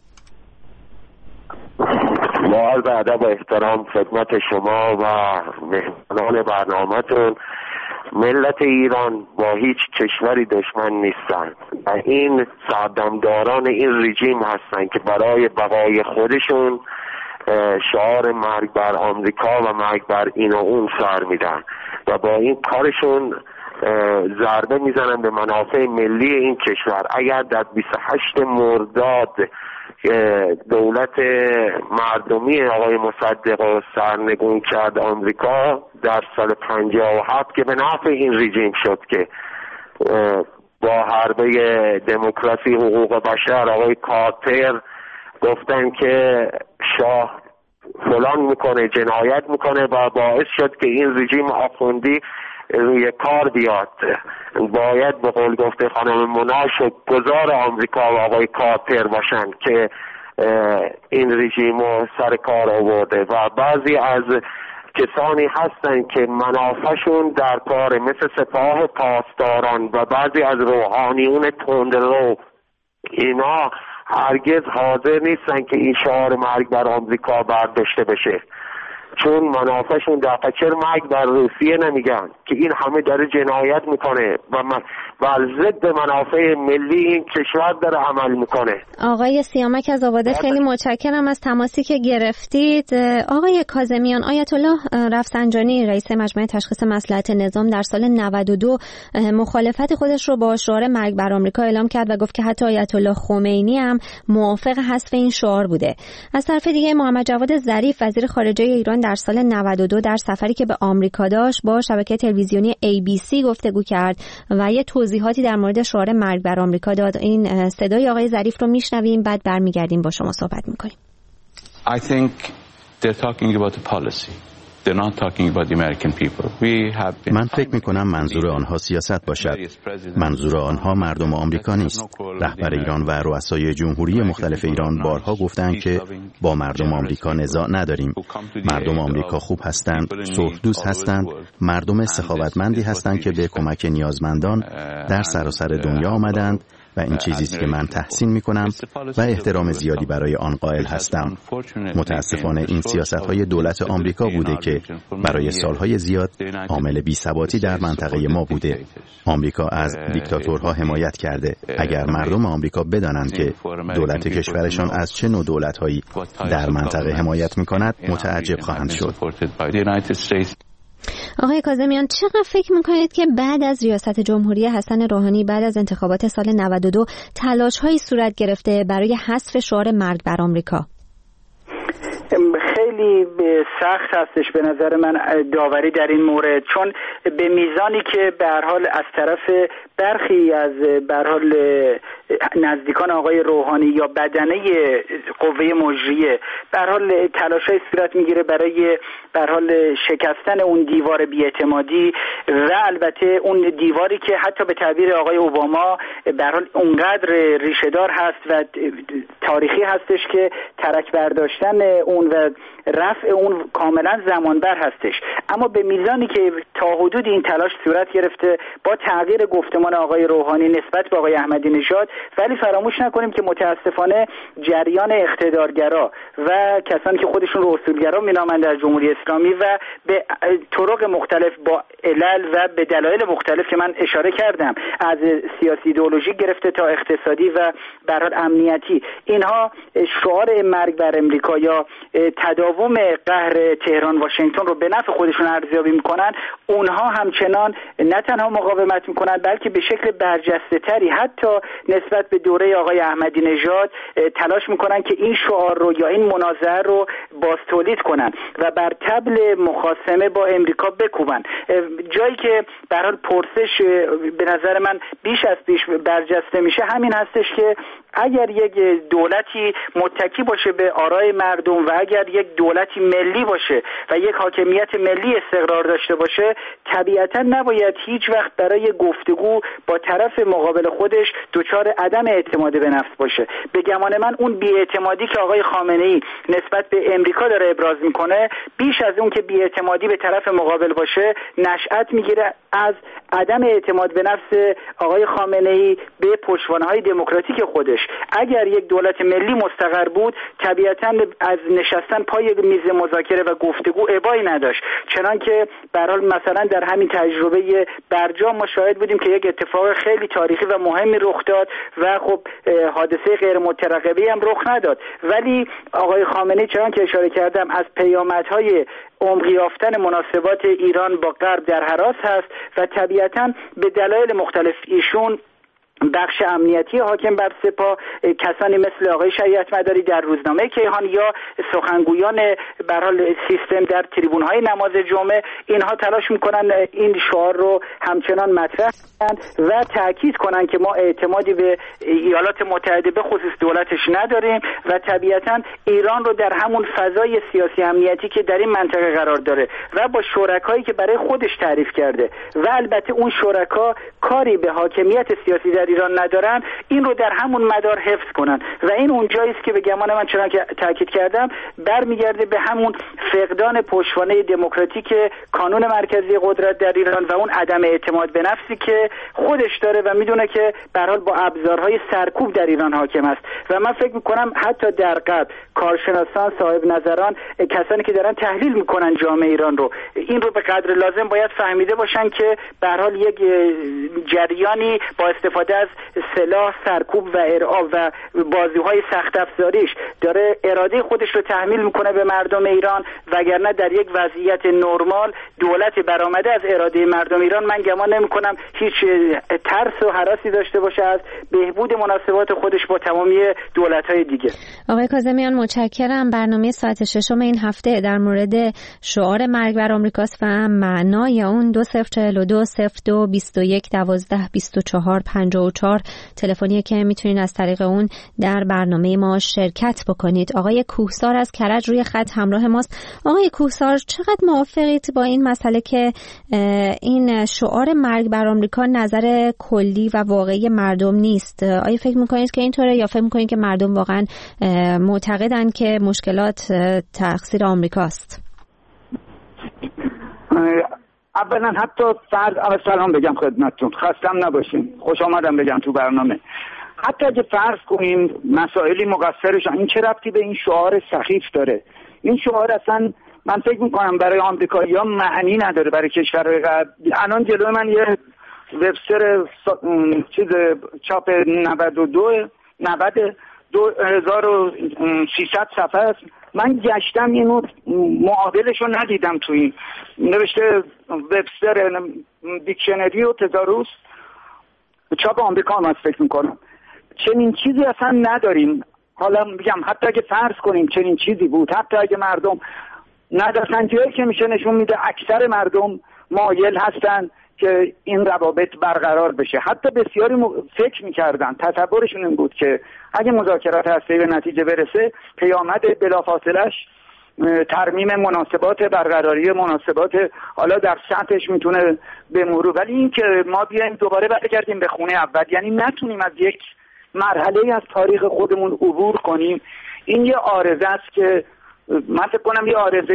با عرض ادب و احترام خدمت شما و مهمانان برنامه‌تون، ملت ایران با هیچ کشوری دشمن نیستن و این صدمداران این رژیم هستن که برای بقای خودشون شعار مرگ بر آمریکا و مرگ بر این و اون سر میدن و با این کارشون ضربه میزنن به منافع ملی این کشور. اگر در بیست و هشتم مرداد دولت مردمی آقای مصدق رو سرنگون کرد آمریکا در سال پنجاه و هفت که به نفع این رژیم شد که با حربه دموکراسی حقوق بشر آقای کارتر گفتن که شاه فلان میکنه، جنایت میکنه و باعث شد که این رژیم آخوندی روی کار بیاد. باید به قول گفته خانم مونا شکرگزار آمریکا و آقای کارتر باشن که این رژیم رو سر کار آورده و بعضی از کسانی هستن که منافعشون در کار مثل سپاه پاسداران و بعضی از روحانیون تندرو، اینا هرگز حاضر نیستن که این شعار مرگ بر آمریکا برداشته بشه، چون منافعشون در فکر مرگ بر روسیه نمیگن که این همه داره جنایت میکنه و بر ضد منافع ملی این کشور داره عمل میکنه. آقای سیامک از آباده خیلی متشکرم از تماسی که گرفتید. آقای کاظمیان، آیت الله رفسنجانی رئیس مجمع تشخیص مصلحت نظام در سال نود و دو مخالفت خودش رو با شعار مرگ بر آمریکا اعلام کرد و گفت که حتی آیت الله خمینی هم موافق حذف این شعار بوده. از طرف دیگه محمد جواد ظریف وزیر خارجه ایران در سال نود و دو در سفری که به آمریکا داشت با شبکه تلویزیونی ای بی سی گفتگو کرد و یه توضیحاتی در مورد شعار مرگ بر آمریکا داد. این صدای آقای ظریف رو میشنویم، بعد برمیگردیم با شما صحبت میکنیم. I think they're talking about the policy. They're not talking about the American people. We have been... من فکر میکنم منظور آنها سیاست باشد. منظور آنها مردم آمریکا نیست. رهبر ایران و رؤسای جمهوری مختلف ایران بارها گفتند که با مردم آمریکا نزاع نداریم. مردم آمریکا خوب هستند، صلح دوست هستند، مردم سخاوتمندی هستند که به کمک نیازمندان در سراسر دنیا آمدند و این چیزی است که من تحسین می‌کنم و احترام زیادی برای آن قائل هستم. متأسفانه این سیاست‌های دولت آمریکا بوده که برای سالهای زیاد عامل بی‌ثباتی در منطقه ما بوده. آمریکا از دیکتاتورها حمایت کرده. اگر مردم آمریکا بدانند که دولت کشورشان از چه نوع دولت‌هایی در منطقه حمایت می‌کند، متعجب خواهند شد. آقای کاظمیان، چقدر فکر میکنید که بعد از ریاست جمهوری حسن روحانی بعد از انتخابات سال نود و دو تلاش‌هایی صورت گرفته برای حذف شعار مرگ بر آمریکا؟ خیلی سخت هستش به نظر من داوری در این مورد، چون به میزانی که به هر حال از طرف برخی از به هر حال نزدیکان آقای روحانی یا بدنه قوه مجریه به هر حال تلاش‌های صورت میگیره برای به هر حال شکستن اون دیوار بی‌اعتمادی و البته اون دیواری که حتی به تعبیر آقای اوباما به هر حال اونقدر ریشه‌دار هست و تاریخی هستش که ترک برداشتن اون و رفع اون کاملا زمانبر هستش. اما به میزانی که تا حدود این تلاش صورت گرفته با تغییر گفتمان آقای روحانی نسبت به آقای احمدی نژاد، ولی فراموش نکنیم که متاسفانه جریان اقتدارگرا و کسانی که خودشون رو اصولگرا مینامند در جمهوری اسلامی و به طرق مختلف با علل و به دلایل مختلف که من اشاره کردم، از سیاسی ایدئولوژی گرفته تا اقتصادی و به هر حال امنیتی، اینها شعار مرگ بر امریکا یا تداوم قهر تهران واشنگتن رو به نفع خودشون ارزیابی میکنن. اونها همچنان نه تنها مقاومت میکنن بلکه به شکل برجسته تری حتی نسبت به دوره آقای احمدی نژاد تلاش میکنن که این شعار رو یا این منازعه رو باز تولید کنن و بر طبل مخاصمه با امریکا بکوبن. جایی که به هر حال پرسش به نظر من بیش از پیش برجسته میشه همین هستش که اگر یک دولتی متکی باشه به آرای مردم و اگر یک دولتی ملی باشه و یک حاکمیت ملی استقرار داشته باشه، طبیعتا نباید هیچ وقت برای گفتگو با طرف مقابل خودش دچار عدم اعتماد به نفس باشه. به گمان من اون بی‌اعتمادی که آقای خامنه‌ای نسبت به امریکا داره ابراز میکنه، بیش از اون که بی‌اعتمادی به طرف مقابل باشه، نشأت میگیره از عدم اعتماد به نفس آقای خامنه‌ای به پشتوانه‌های دموکراتیک خودش. اگر یک دولت ملی مستقر بود، طبیعتاً از نشستن پای میز مذاکره و گفتگو ابایی نداشت، چنانکه به هر حال مثلا در همین تجربه برجام ما شاهد بودیم که یک اتفاق خیلی تاریخی و مهمی رخ داد و خب حادثه غیر مترقبه‌ای هم رخ نداد، ولی آقای خامنه‌ای چنانکه که اشاره کردم از پیامدهای عمق یافتن مناسبات ایران با غرب در حراس هست و طبیعتاً به دلایل مختلف ایشون بخش امنیتی حاکم بر سپاه، کسانی مثل آقای شریعت مداری در روزنامه کیهان یا سخنگویان به هر حال سیستم در تریبون‌های نماز جمعه، اینها تلاش میکنن این شعار رو همچنان مطرح کنند و تاکید کنند که ما اعتمادی به ایالات متحده به خصوص دولتش نداریم و طبیعتاً ایران رو در همون فضای سیاسی امنیتی که در این منطقه قرار داره و با شرکایی که برای خودش تعریف کرده و البته اون شرکا کاری به حاکمیت سیاسی در ایران ندارن، این رو در همون مدار حفظ کنن و این اونجایی است که به گمان من چنانکه تاکید کردم برمیگرده به همون فقدان پشتوانه دموکراتیک کانون مرکزی قدرت در ایران و اون عدم اعتماد به نفسی که خودش داره و میدونه که به هر حال با ابزارهای سرکوب در ایران حاکم است. و من فکر میکنم حتی در غرب کارشناسان، صاحب نظران، کسانی که دارن تحلیل میکنن جامعه ایران رو، این رو به قدر لازم باید فهمیده باشن که به هر حال یک جریانی با استفاده از سلاح، سرکوب و ارعاب و بازی‌های سخت افزاریش داره اراده خودش رو تحمیل میکنه به مردم ایران، وگرنه در یک وضعیت نرمال دولت برآمده از اراده مردم ایران من گمان نمی‌کنم هیچ ترس و هراسی داشته باشه از بهبود مناسبات خودش با تمامی دولت‌های دیگه. آقای کاظمیان متشکرم. برنامه ساعت ششم این هفته در مورد شعار مرگ بر آمریکاست و معنای اون. دو صفر چهل و دو صفر دو بیست و یک دوازده بیست و چهار پنجاه و چهار تلفنیه که میتونید از طریق اون در برنامه ما شرکت بکنید. آقای کوهسار از کرج روی خط همراه ماست. آقای کوهسار، چقدر موافقید با این مسئله که این شعار مرگ بر آمریکا نظر کلی و واقعی مردم نیست؟ آیا فکر میکنید که اینطوره یا فکر میکنید که مردم واقعا معتقدن که مشکلات تقصیر آمریکاست؟ اولا حتی فرض اول سلام بگم خدمتتون، خستم نباشین، خوش آمدم بگم تو برنامه. حتی اگه فرض کنیم مسائلی مقصرشان، این چه ربطی به این شعار سخیف داره؟ این شعار اصلا من فکر میکنم برای آمریکایی‌ها معنی نداره، برای کشورهای غرب. الان جلوی من یه وبستر چیز چاپ نود و دو دو هزار و سیصد صفحه است. من گشتم اینو معادلش رو ندیدم تو این نوشته وبستر دیکشنری و تزاروس چاپ آمریکا هم از فکر میکنم. چنین چیزی اصلا نداریم. حالا میگم حتی اگه فرض کنیم چنین چیزی بود، حتی اگه مردم نظرسنجی‌هایی که میشه نشون میده اکثر مردم مایل هستن که این روابط برقرار بشه. حتی بسیاری فکر میکردن، تصورشون این بود که اگه مذاکرات هسته‌ای به نتیجه برسه پیامد بلافاصله‌اش ترمیم مناسبات، برقراری مناسبات حالا در سطحش میتونه به مرور، ولی این که ما بیایم دوباره برگردیم به خونه اول، یعنی نتونیم از یک مرحله از تاریخ خودمون عبور کنیم، این یه عارضه است که من فکر کنم یه عارضه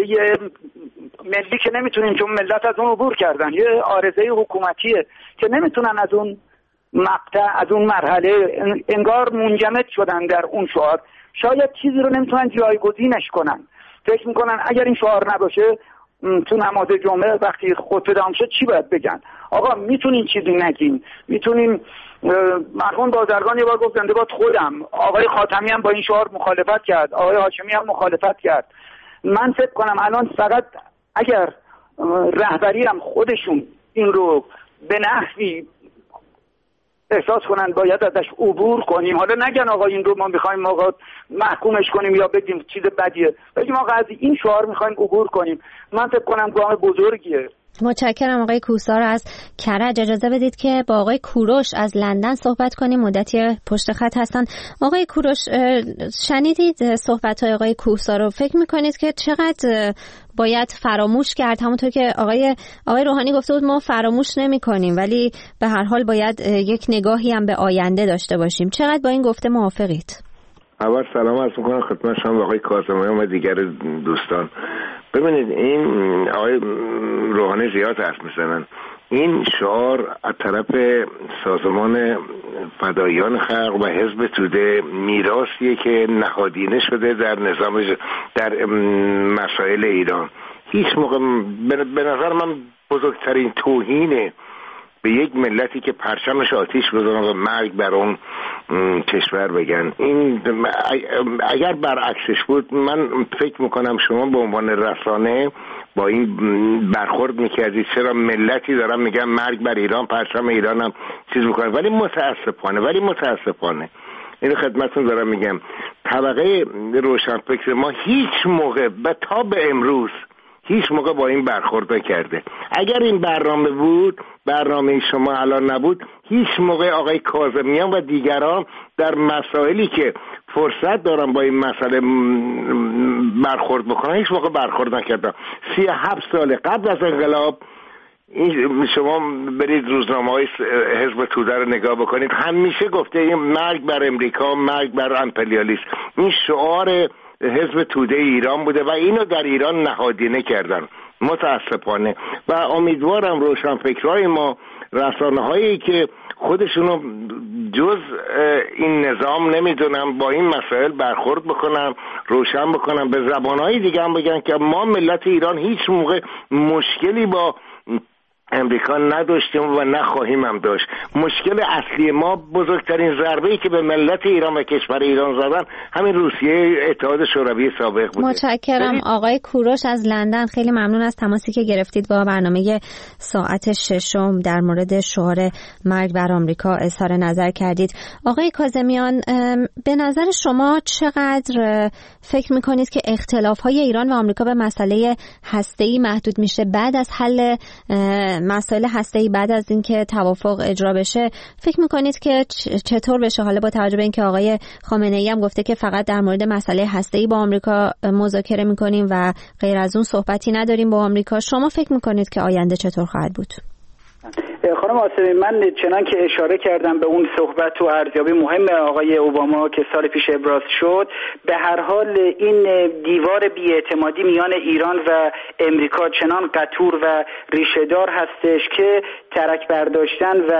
ملی که نمیتونیم، چون ملت از اون عبور کردن، یه عارضه حکومتیه که نمیتونن از اون مقطع، از اون مرحله، انگار منجمد شدن در اون شعار. شاید چیزی رو نمیتونن جایگزینش کنن. فکر میکنن اگر این شعار نباشه تو نماز جمعه وقتی خطبه دام شد چی باید بگن؟ آقا میتونین چیزی نگین، میتونین. مرحوم بازرگان یه بار گفت زنده باد خودم، آقای خاتمی هم با این شعار مخالفت کرد، آقای هاشمی هم مخالفت کرد. من فکر کنم الان فقط اگر رهبری هم خودشون این رو به نحوی احساس کنن باید ازش عبور کنیم، حالا نگن آقا این رو ما میخوایم آقا محکومش کنیم یا بگیم چیز بدیه، بگیم آقا از این شعار میخوایم عبور کنیم. من فکر کنم گام بزرگیه. متشکرم آقای کوسار از کرج. اجازه بدید که با آقای کوروش از لندن صحبت کنیم، مدتی پشت خط هستن. آقای کوروش، شنیدید صحبت‌های آقای کوسار رو؟ فکر می‌کنید که چقدر باید فراموش کرد؟ همونطور که آقای آقای روحانی گفته بود ما فراموش نمی‌کنیم، ولی به هر حال باید یک نگاهی هم به آینده داشته باشیم. چقدر با این گفته موافقید؟ اول سلام عرض می‌کنم خدمت شما آقای کاظمیان و دیگر دوستان. ببینید این آقای روحانی زیاد حرف میزنن. این شعار از طرف سازمان فداییان خلق و حزب توده میراثیه که نهادینه شده در نظام، در مسائل ایران. هیچ موقع به نظر من بزرگترین توهینه به یک ملتی که پرچمش آتیش بزنن و مرگ بر اون کشور بگن. این اگر برعکسش بود من فکر میکنم شما به عنوان رسانه با این برخورد میکردید. چرا ملتی دارن میگن مرگ بر ایران، پرچم ایران هم چیز میکنن. ولی متاسفانه ولی متاسفانه این خدمتتون دارم میگم، طبقه روشنفکر ما هیچ موقع به تا به امروز هیچ موقع با این برخورد نکرده. اگر این برنامه بود، برنامه شما الان نبود، هیچ موقع آقای کاظمیان و دیگران در مسائلی که فرصت دارن با این مسئله برخورد بکنن هیچ موقع برخورد نکردن. سی و هفت سال قبل از انقلاب این شما برید روزنامه‌های حزب توده رو نگاه بکنید، همیشه گفته این مرگ بر امریکا، مرگ بر امپریالیسم. این شعار حزب توده ایران بوده و اینو در ایران نهادینه کردن متاسفانه. و امیدوارم روشنفکرای ما، رسانه هایی که خودشونو جز این نظام نمیدونم با این مسائل برخورد بکنن، روشن بکنن، به زبانهای دیگه هم بگن که ما ملت ایران هیچ موقع مشکلی با امریکا نداشتیم و نخواهیم هم داشت. مشکل اصلی ما، بزرگترین ضربه‌ای که به ملت ایران و کشور ایران زدن همین روسیه اتحاد شوروی سابق بوده. متشکرم آقای کوروش از لندن، خیلی ممنون از تماسی که گرفتید با برنامه ساعت ششم در مورد شعار مرگ بر آمریکا اظهار نظر کردید. آقای کاظمیان، به نظر شما چقدر فکر میکنید که اختلاف‌های ایران و آمریکا به مسئله هسته‌ای محدود میشه بعد از حل مسائل هسته‌ای، بعد از اینکه توافق اجرا بشه؟ فکر میکنید که چطور بشه؟ حالا با توجه به اینکه آقای خامنه‌ای هم گفته که فقط در مورد مسئله هسته‌ای با آمریکا مذاکره میکنیم و غیر از اون صحبتی نداریم با آمریکا، شما فکر میکنید که آینده چطور خواهد بود؟ خانم آسمی، من چنان که اشاره کردم به اون صحبت و ارزیابی مهم آقای اوباما که سال پیش ابراز شد، به هر حال این دیوار بی‌اعتمادی میان ایران و امریکا چنان قطور و ریشه‌دار هستش که ترک برداشتن و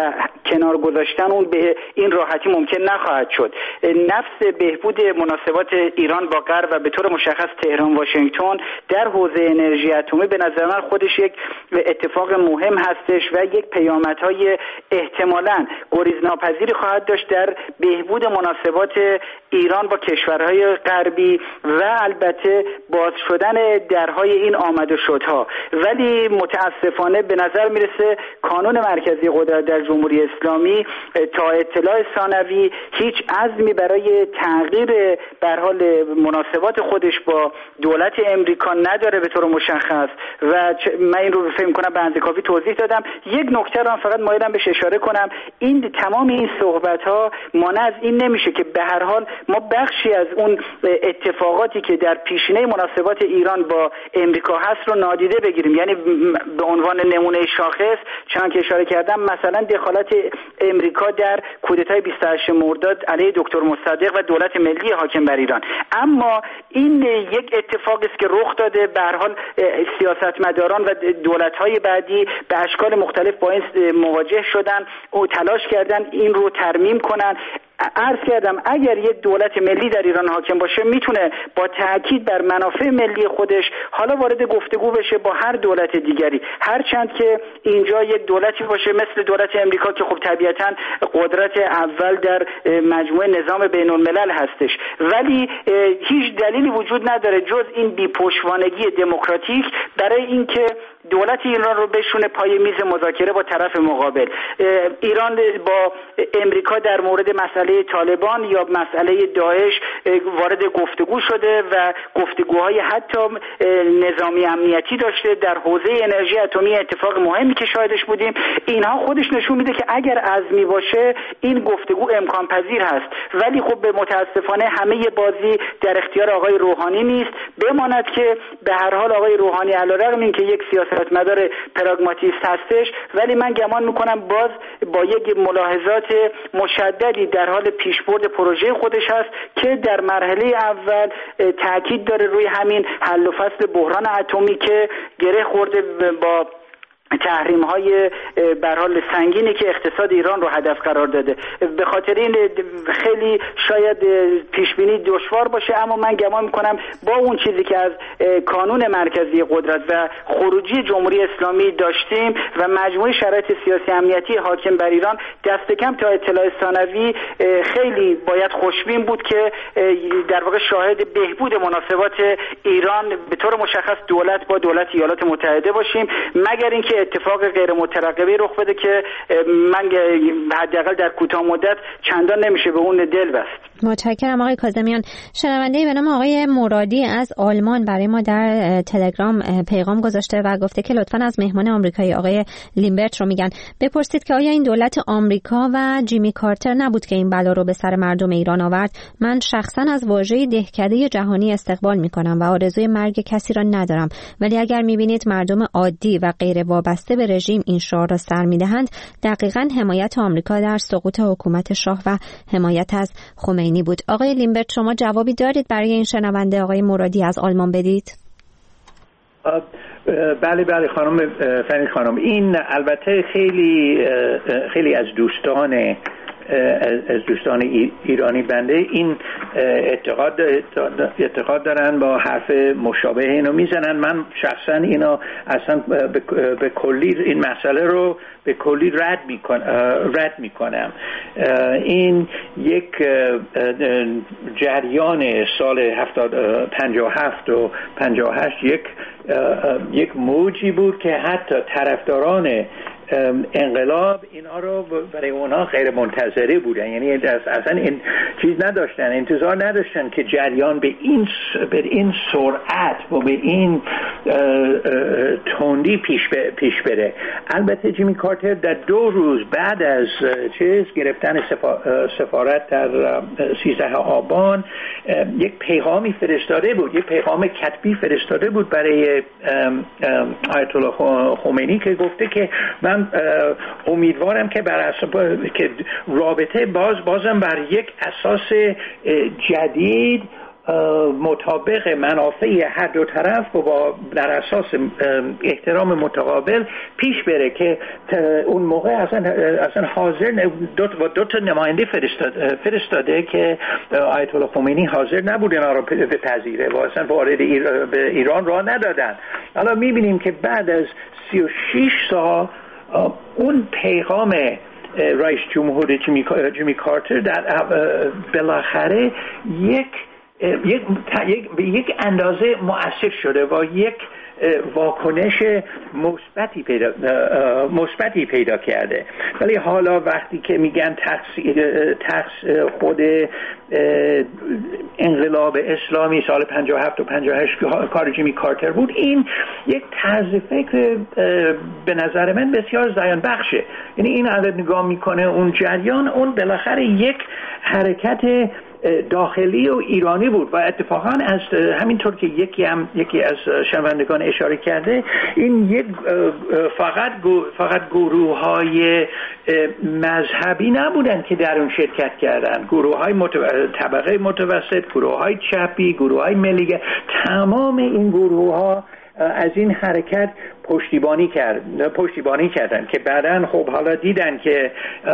کنار گذاشتن اون به این راحتی ممکن نخواهد شد. نفس بهبود مناسبات ایران با غرب و به طور مشخص تهران واشنگتن در حوزه انرژی اتمی به نظر من خودش یک اتفاق مهم هستش و یک پیامدهای احتمالاً گریزناپذیری خواهد داشت در بهبود مناسبات ایران با کشورهای غربی و البته باز شدن درهای این آمد و شدها. ولی متاسفانه به نظر میرسه کانون مرکزی قدرت در جمهوری اسلامی تا اطلاع ثانوی هیچ عزمی برای تغییر به حال مناسبات خودش با دولت امریکا نداره به طور مشخص و من این رو فکر می‌کنم به اندازه کافی توضیح دادم. یک نکته رو فقط مایلم بهش اشاره کنم، این تمام این صحبت‌ها مانع از این نمیشه که به هر حال ما بخشی از اون اتفاقاتی که در پیشینه مناسبات ایران با امریکا هست رو نادیده بگیریم. یعنی به عنوان نمونه شاخص چون که اشاره کردم مثلا دخالت امریکا در کودتای بیست و هشتم مرداد علیه دکتر مصدق و دولت ملی حاکم بر ایران. اما این یک اتفاقی است که رخ داده، به هر حال سیاستمداران و دولت‌های بعدی به اشکال مختلف با این مواجه شدن و تلاش کردن این رو ترمیم کنن. عرض کردم اگر یک دولت ملی در ایران حاکم باشه میتونه با تاکید بر منافع ملی خودش حالا وارد گفتگو بشه با هر دولت دیگری، هرچند که اینجا یک دولتی باشه مثل دولت امریکا که خب طبیعتاً قدرت اول در مجموعه نظام بین الملل هستش، ولی هیچ دلیلی وجود نداره جز این بی‌پشتوانگی دموکراتیک برای اینکه دولت ایران رو بشونه پای میز مذاکره با طرف مقابل. ایران با امریکا در مورد مسئله طالبان یا مسئله داعش وارد گفتگو شده و گفتگوهای حتی نظامی امنیتی داشته. در حوزه انرژی اتمی اتفاق مهمی که شاهدش بودیم. اینها خودش نشون میده که اگر عزمی باشه این گفتگو امکان پذیر هست، ولی خب به متاسفانه همه بازی در اختیار آقای روحانی نیست. بماند که به هر حال آقای روحانی علیرغم اینکه یک سیاستمدار پراگماتیست هستش، ولی من گمان میکنم باز با یک ملاحظات مشددی در حال پیشبرد پروژه خودش هست که در مرحله اول تاکید داره روی همین حل و فصل بحران اتمی که گره خورده با تحریم های به هر حال سنگینی که اقتصاد ایران رو هدف قرار داده. به خاطر این خیلی شاید پیش بینی دشوار باشه، اما من گمان میکنم با اون چیزی که از کانون مرکزی قدرت و خروجی جمهوری اسلامی داشتیم و مجموعه شرایط سیاسی امنیتی حاکم بر ایران دست کم تا اطلاع ثانوی خیلی باید خوشبین بود که در واقع شاهد بهبود مناسبات ایران به طور مشخص دولت با دولت ایالات متحده باشیم، مگر اینکه اتفاق غیر مترقبی رخ بده که من حداقل در کوتاه مدت چندان نمیشه به اون دل بست. متشکرم آقای کاظمیان. شنونده‌ای به نام آقای مرادی از آلمان برای ما در تلگرام پیغام گذاشته و گفته که لطفاً از مهمان آمریکایی آقای لیمبرت رو میگن بپرسید که آیا این دولت آمریکا و جیمی کارتر نبود که این بلا رو به سر مردم ایران آورد. من شخصاً از واژه دهکده جهانی استقبال میکنم و آرزوی مرگ کسی را ندارم، ولی اگر میبینید مردم عادی و غیر وابسته به رژیم این شعار را سر میدهند، دقیقاً حمایت آمریکا در سقوط حکومت شاه و حمایت از خمینی بود. آقای لیمبرت شما جوابی دارید برای این شنونده آقای مرادی از آلمان بدید؟ بله بله خانم فنی خانم، این البته خیلی خیلی از دوستان از دوستان ایرانی بنده این اعتقاد اعتقاد دارن با حرف مشابه اینو میزنن. من شخصا اینو اصلا به کلی این مسئله رو به کلی رد میکنم رد میکنم. این یک جریان سال هفتاد پنجاه و هفت و پنجاه و هشت یک یک موجی بود که حتی طرفداران انقلاب اینا رو برای اونا غیر منتظره بودن، یعنی اصلا این چیز نداشتن، انتظار نداشتن که جریان به این به این سرعت و به این تندی پیش پیش بره. البته جیمی کارتر در دو روز بعد از چیز گرفتن سفارت در سیزده آبان یک پیغامی فرستاده بود، یک پیغام کتبی فرستاده بود برای آیت الله خمینی که گفته که من امیدوارم که بر اساس که رابطه باز بازم بر یک اساس جدید مطابق منافع هر دو طرف و با در اساس احترام متقابل پیش بره که اون موقع اصلا اصلا حاضر دو تا دو تا نماینده فرستاده, فرستاده که آیت الله خمینی حاضر نبود اینا رو بپذیره و اصلا وارد به ایران راه ندادن. حالا میبینیم که بعد از سی و شش سال اون پیغام رئیس جمهور جیمی کارتر در بالاخره یک یک به یک اندازه مؤثر شده و یک واکنش مثبتی پیدا مثبتی پیدا کرده. ولی حالا وقتی که میگن تقصیر خود انقلاب اسلامی سال پنجاه و هفت و پنجاه و هشت کار جیمی کارتر بود، این یک طرز فکر به نظر من بسیار زیان بخشه. یعنی این عدد نگاه میکنه اون جریان، اون بالاخره یک حرکت داخلی و ایرانی بود و اتفاقا از همینطور که یکی هم یکی از شنوندگان اشاره کرده، این یک فقط فقط گروه‌های مذهبی نبودن که در اون شرکت کردن، گروه‌های متو... طبقه متوسط، گروه‌های چپی، گروه‌های ملی، تمام این گروه‌ها از این حرکت پشتیبانی کرد پشتیبانی کردن که بعداً خب حالا دیدن که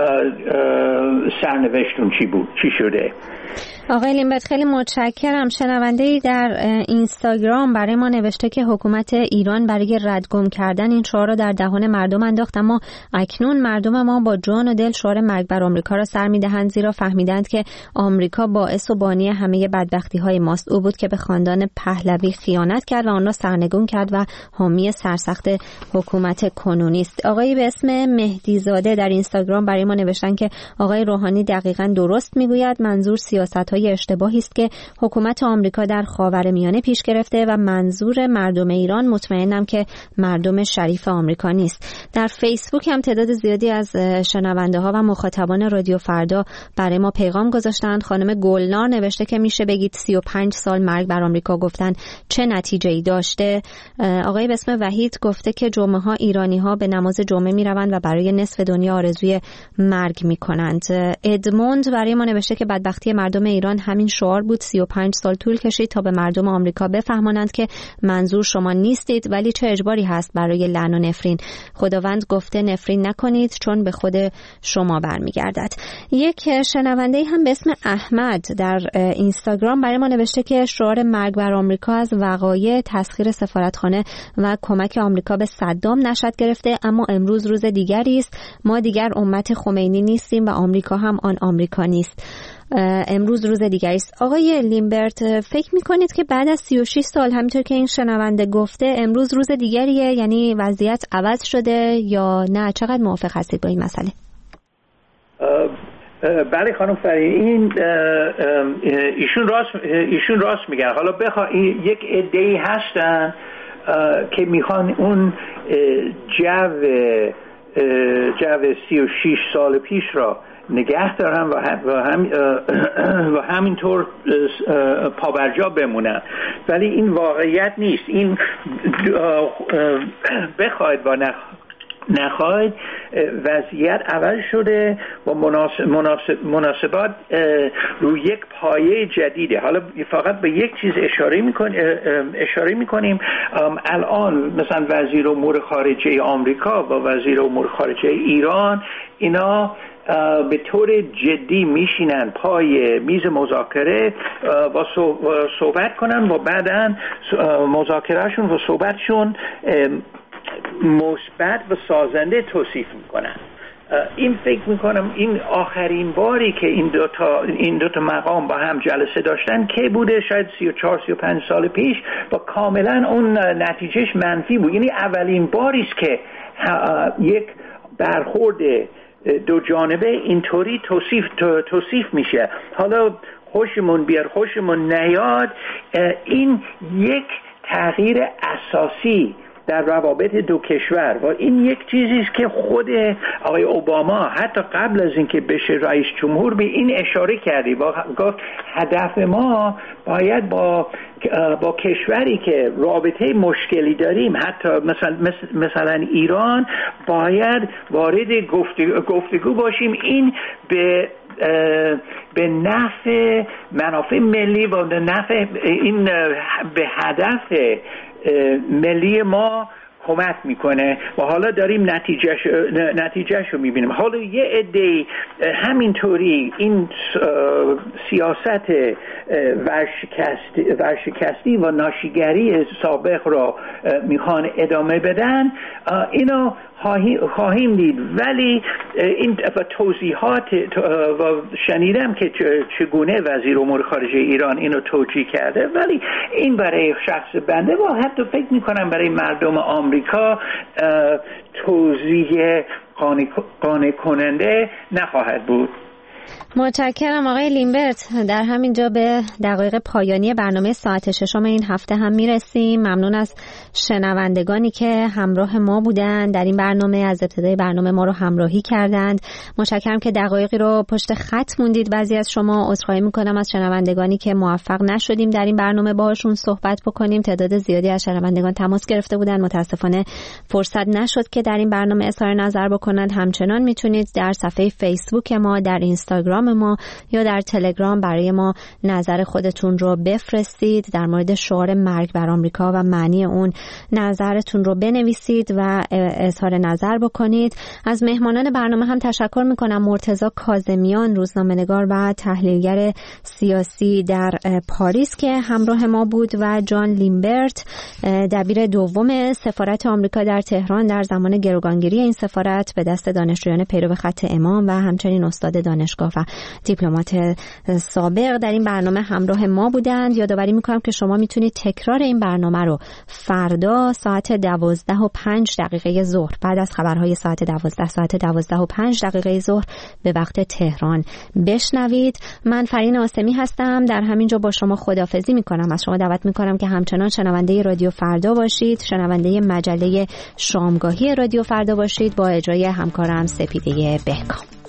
سرنوشتون چی بود، چی شده. آقای لیمبرت خیلی متشکرم. شنونده‌ای در اینستاگرام برای ما نوشته که حکومت ایران برای ردگم کردن این شعار را در دهان مردم انداخت، اما اکنون مردم ما با جان و دل شعار مرگ بر آمریکا را سر می‌دهند، زیرا فهمیدند که آمریکا باعث و بانی همه بدبختی‌های ماست. او بود که به خاندان پهلوی خیانت کرد و آن را سرنگون کرد و حامی سرسخت حکومت کنونی است. آقای به اسم مهدی زاده در اینستاگرام برای ما نوشتن که آقای روحانی دقیقاً درست میگوید، منظور سیاست‌های اشتباهی است که حکومت آمریکا در خاورمیانه پیش گرفته و منظور مردم ایران مطمئنم که مردم شریف آمریکا نیست. در فیسبوک هم تعداد زیادی از شنونده‌ها و مخاطبان رادیو فردا برای ما پیغام گذاشتند. خانم گلنار نوشته که میشه بگید سی و پنج سال مرگ بر آمریکا گفتن چه نتیجه‌ای داشته. آقای به اسم وحید گفته که جمعه‌ها ایرانی‌ها به نماز جمعه میروند و برای نصف دنیا آرزوی مرگ میکنند. ادموند برای ما نوشته که بدبختی مردم ایران همین شعار بود. سی و پنج سال طول کشید تا به مردم آمریکا بفهمانند که منظور شما نیستید، ولی چه اجباری هست برای لعن و نفرین. خداوند گفته نفرین نکنید چون به خود شما برمیگردد. یک شنونده هم به اسم احمد در اینستاگرام برای ما نوشته که شعار مرگ بر آمریکا از وقایع تسخیر سفارتخانه و کمک آمریکا به صدام نشأت گرفته، اما امروز روز دیگری است. ما دیگر امت خمینی نیستیم و آمریکا هم آن آمریکا نیست. امروز روز دیگری است. آقای لیمبرت فکر میکنید که بعد از سی و شش سال همینطور که این شنونده گفته امروز روز دیگریه، یعنی وضعیت عوض شده یا نه؟ چقدر موافق هستید با این مسئله؟ بله خانم فرین، این ایشون راست ایشون راست میگن. حالا بخوا یک عده‌ای هستن که میخوان اون جو جو سی و شش سال پیش را نگه دارن و, هم و, هم و همینطور پابرجا بمونن، ولی این واقعیت نیست. این بخواید و نخواید وضعیت عوض شده و مناسب مناسب مناسبات روی یک پایه جدیده. حالا فقط به یک چیز اشاره میکنیم اشاره میکنیم الان مثلا وزیر امور خارجه آمریکا و وزیر امور خارجه ایران اینا به طور جدی میشینن پای میز مذاکره و صحبت کنن و بعداً مذاکرهشون و صحبتشون مثبت و سازنده توصیف میکنن. این فکر میکنم این آخرین باری که این دو تا این دو تا مقام با هم جلسه داشتن که بوده، شاید سی و چهار سی و پنج سال پیش، و کاملا اون نتیجهش منفی بود. یعنی اولین باری است که یک برخورد دو جانبه اینطوری توصیف توصیف میشه. حالا خوشمون بیار خوشمون نیاد، این یک تغییر اساسی در روابط دو کشور و این یک چیزی است که خود آقای اوباما حتی قبل از اینکه بشه رئیس جمهور به این اشاره کردی و گفت هدف ما باید با با کشوری که رابطه مشکلی داریم، حتی مثلا مثلا ایران، باید وارد گفتگو, گفتگو باشیم. این به به نفع منافع ملی و به نفع این به هدف ملی ما کمک میکنه و حالا داریم نتیجهش نتیجهش رو میبینیم. حالا یه عده همینطوری این سیاست ورشکستی, ورشکستی و ناشیگری سابق رو میخوان ادامه بدن، اینو خواهیم دید. ولی این توضیحات و شنیدم که چگونه وزیر امور خارجه ایران اینو توجیه کرده، ولی این برای شخص بنده و حتی فکر میکنم برای مردم آمریکا توضیح قانع کننده نخواهد بود. متشکرم آقای لیمبرت. در همین جا به دقایق پایانی برنامه ساعت ششم این هفته هم میرسیم. ممنون از شنوندگانی که همراه ما بودن در این برنامه، از ابتدای برنامه ما رو همراهی کردند. متشکرم که دقایقی رو پشت خط موندید. بعضی از شما عذرخواهی میکنم از شنوندگانی که موفق نشدیم در این برنامه باهاشون صحبت بکنیم. تعداد زیادی از شنوندگان تماس گرفته بودن، متاسفانه فرصت نشد که در این برنامه اظهار نظر بکنند. همچنان میتونید در صفحه فیسبوک ما، در اینستاگرام ما یا در تلگرام برای ما نظر خودتون رو بفرستید. در مورد شعار مرگ بر آمریکا و معنی اون نظرتون رو بنویسید و اظهار نظر بکنید. از مهمانان برنامه هم تشکر میکنم. مرتضی کاظمیان، روزنامه‌نگار و تحلیلگر سیاسی در پاریس که همراه ما بود، و جان لیمبرت، دبیر دوم سفارت آمریکا در تهران در زمان گروگانگیری این سفارت به دست دانشجویان پیرو خط امام و همچنین استاد دانشگاه و دیپلمات سابق در این برنامه همراه ما بودند. یادآوری میکنم که شما میتونید تکرار این برنامه رو فردا ساعت دوازده و پنج دقیقه ظهر، بعد از خبرهای ساعت دوازده، ساعت دوازده و پنج دقیقه ظهر به وقت تهران بشنوید. من فرین آسمی هستم. در همین جا با شما خداحافظی میکنم. از شما دعوت میکنم که همچنان شنونده رادیو فردا باشید، شنونده مجله شامگاهی رادیو فردا باشید با اجرای همکارم سپیده بهکام.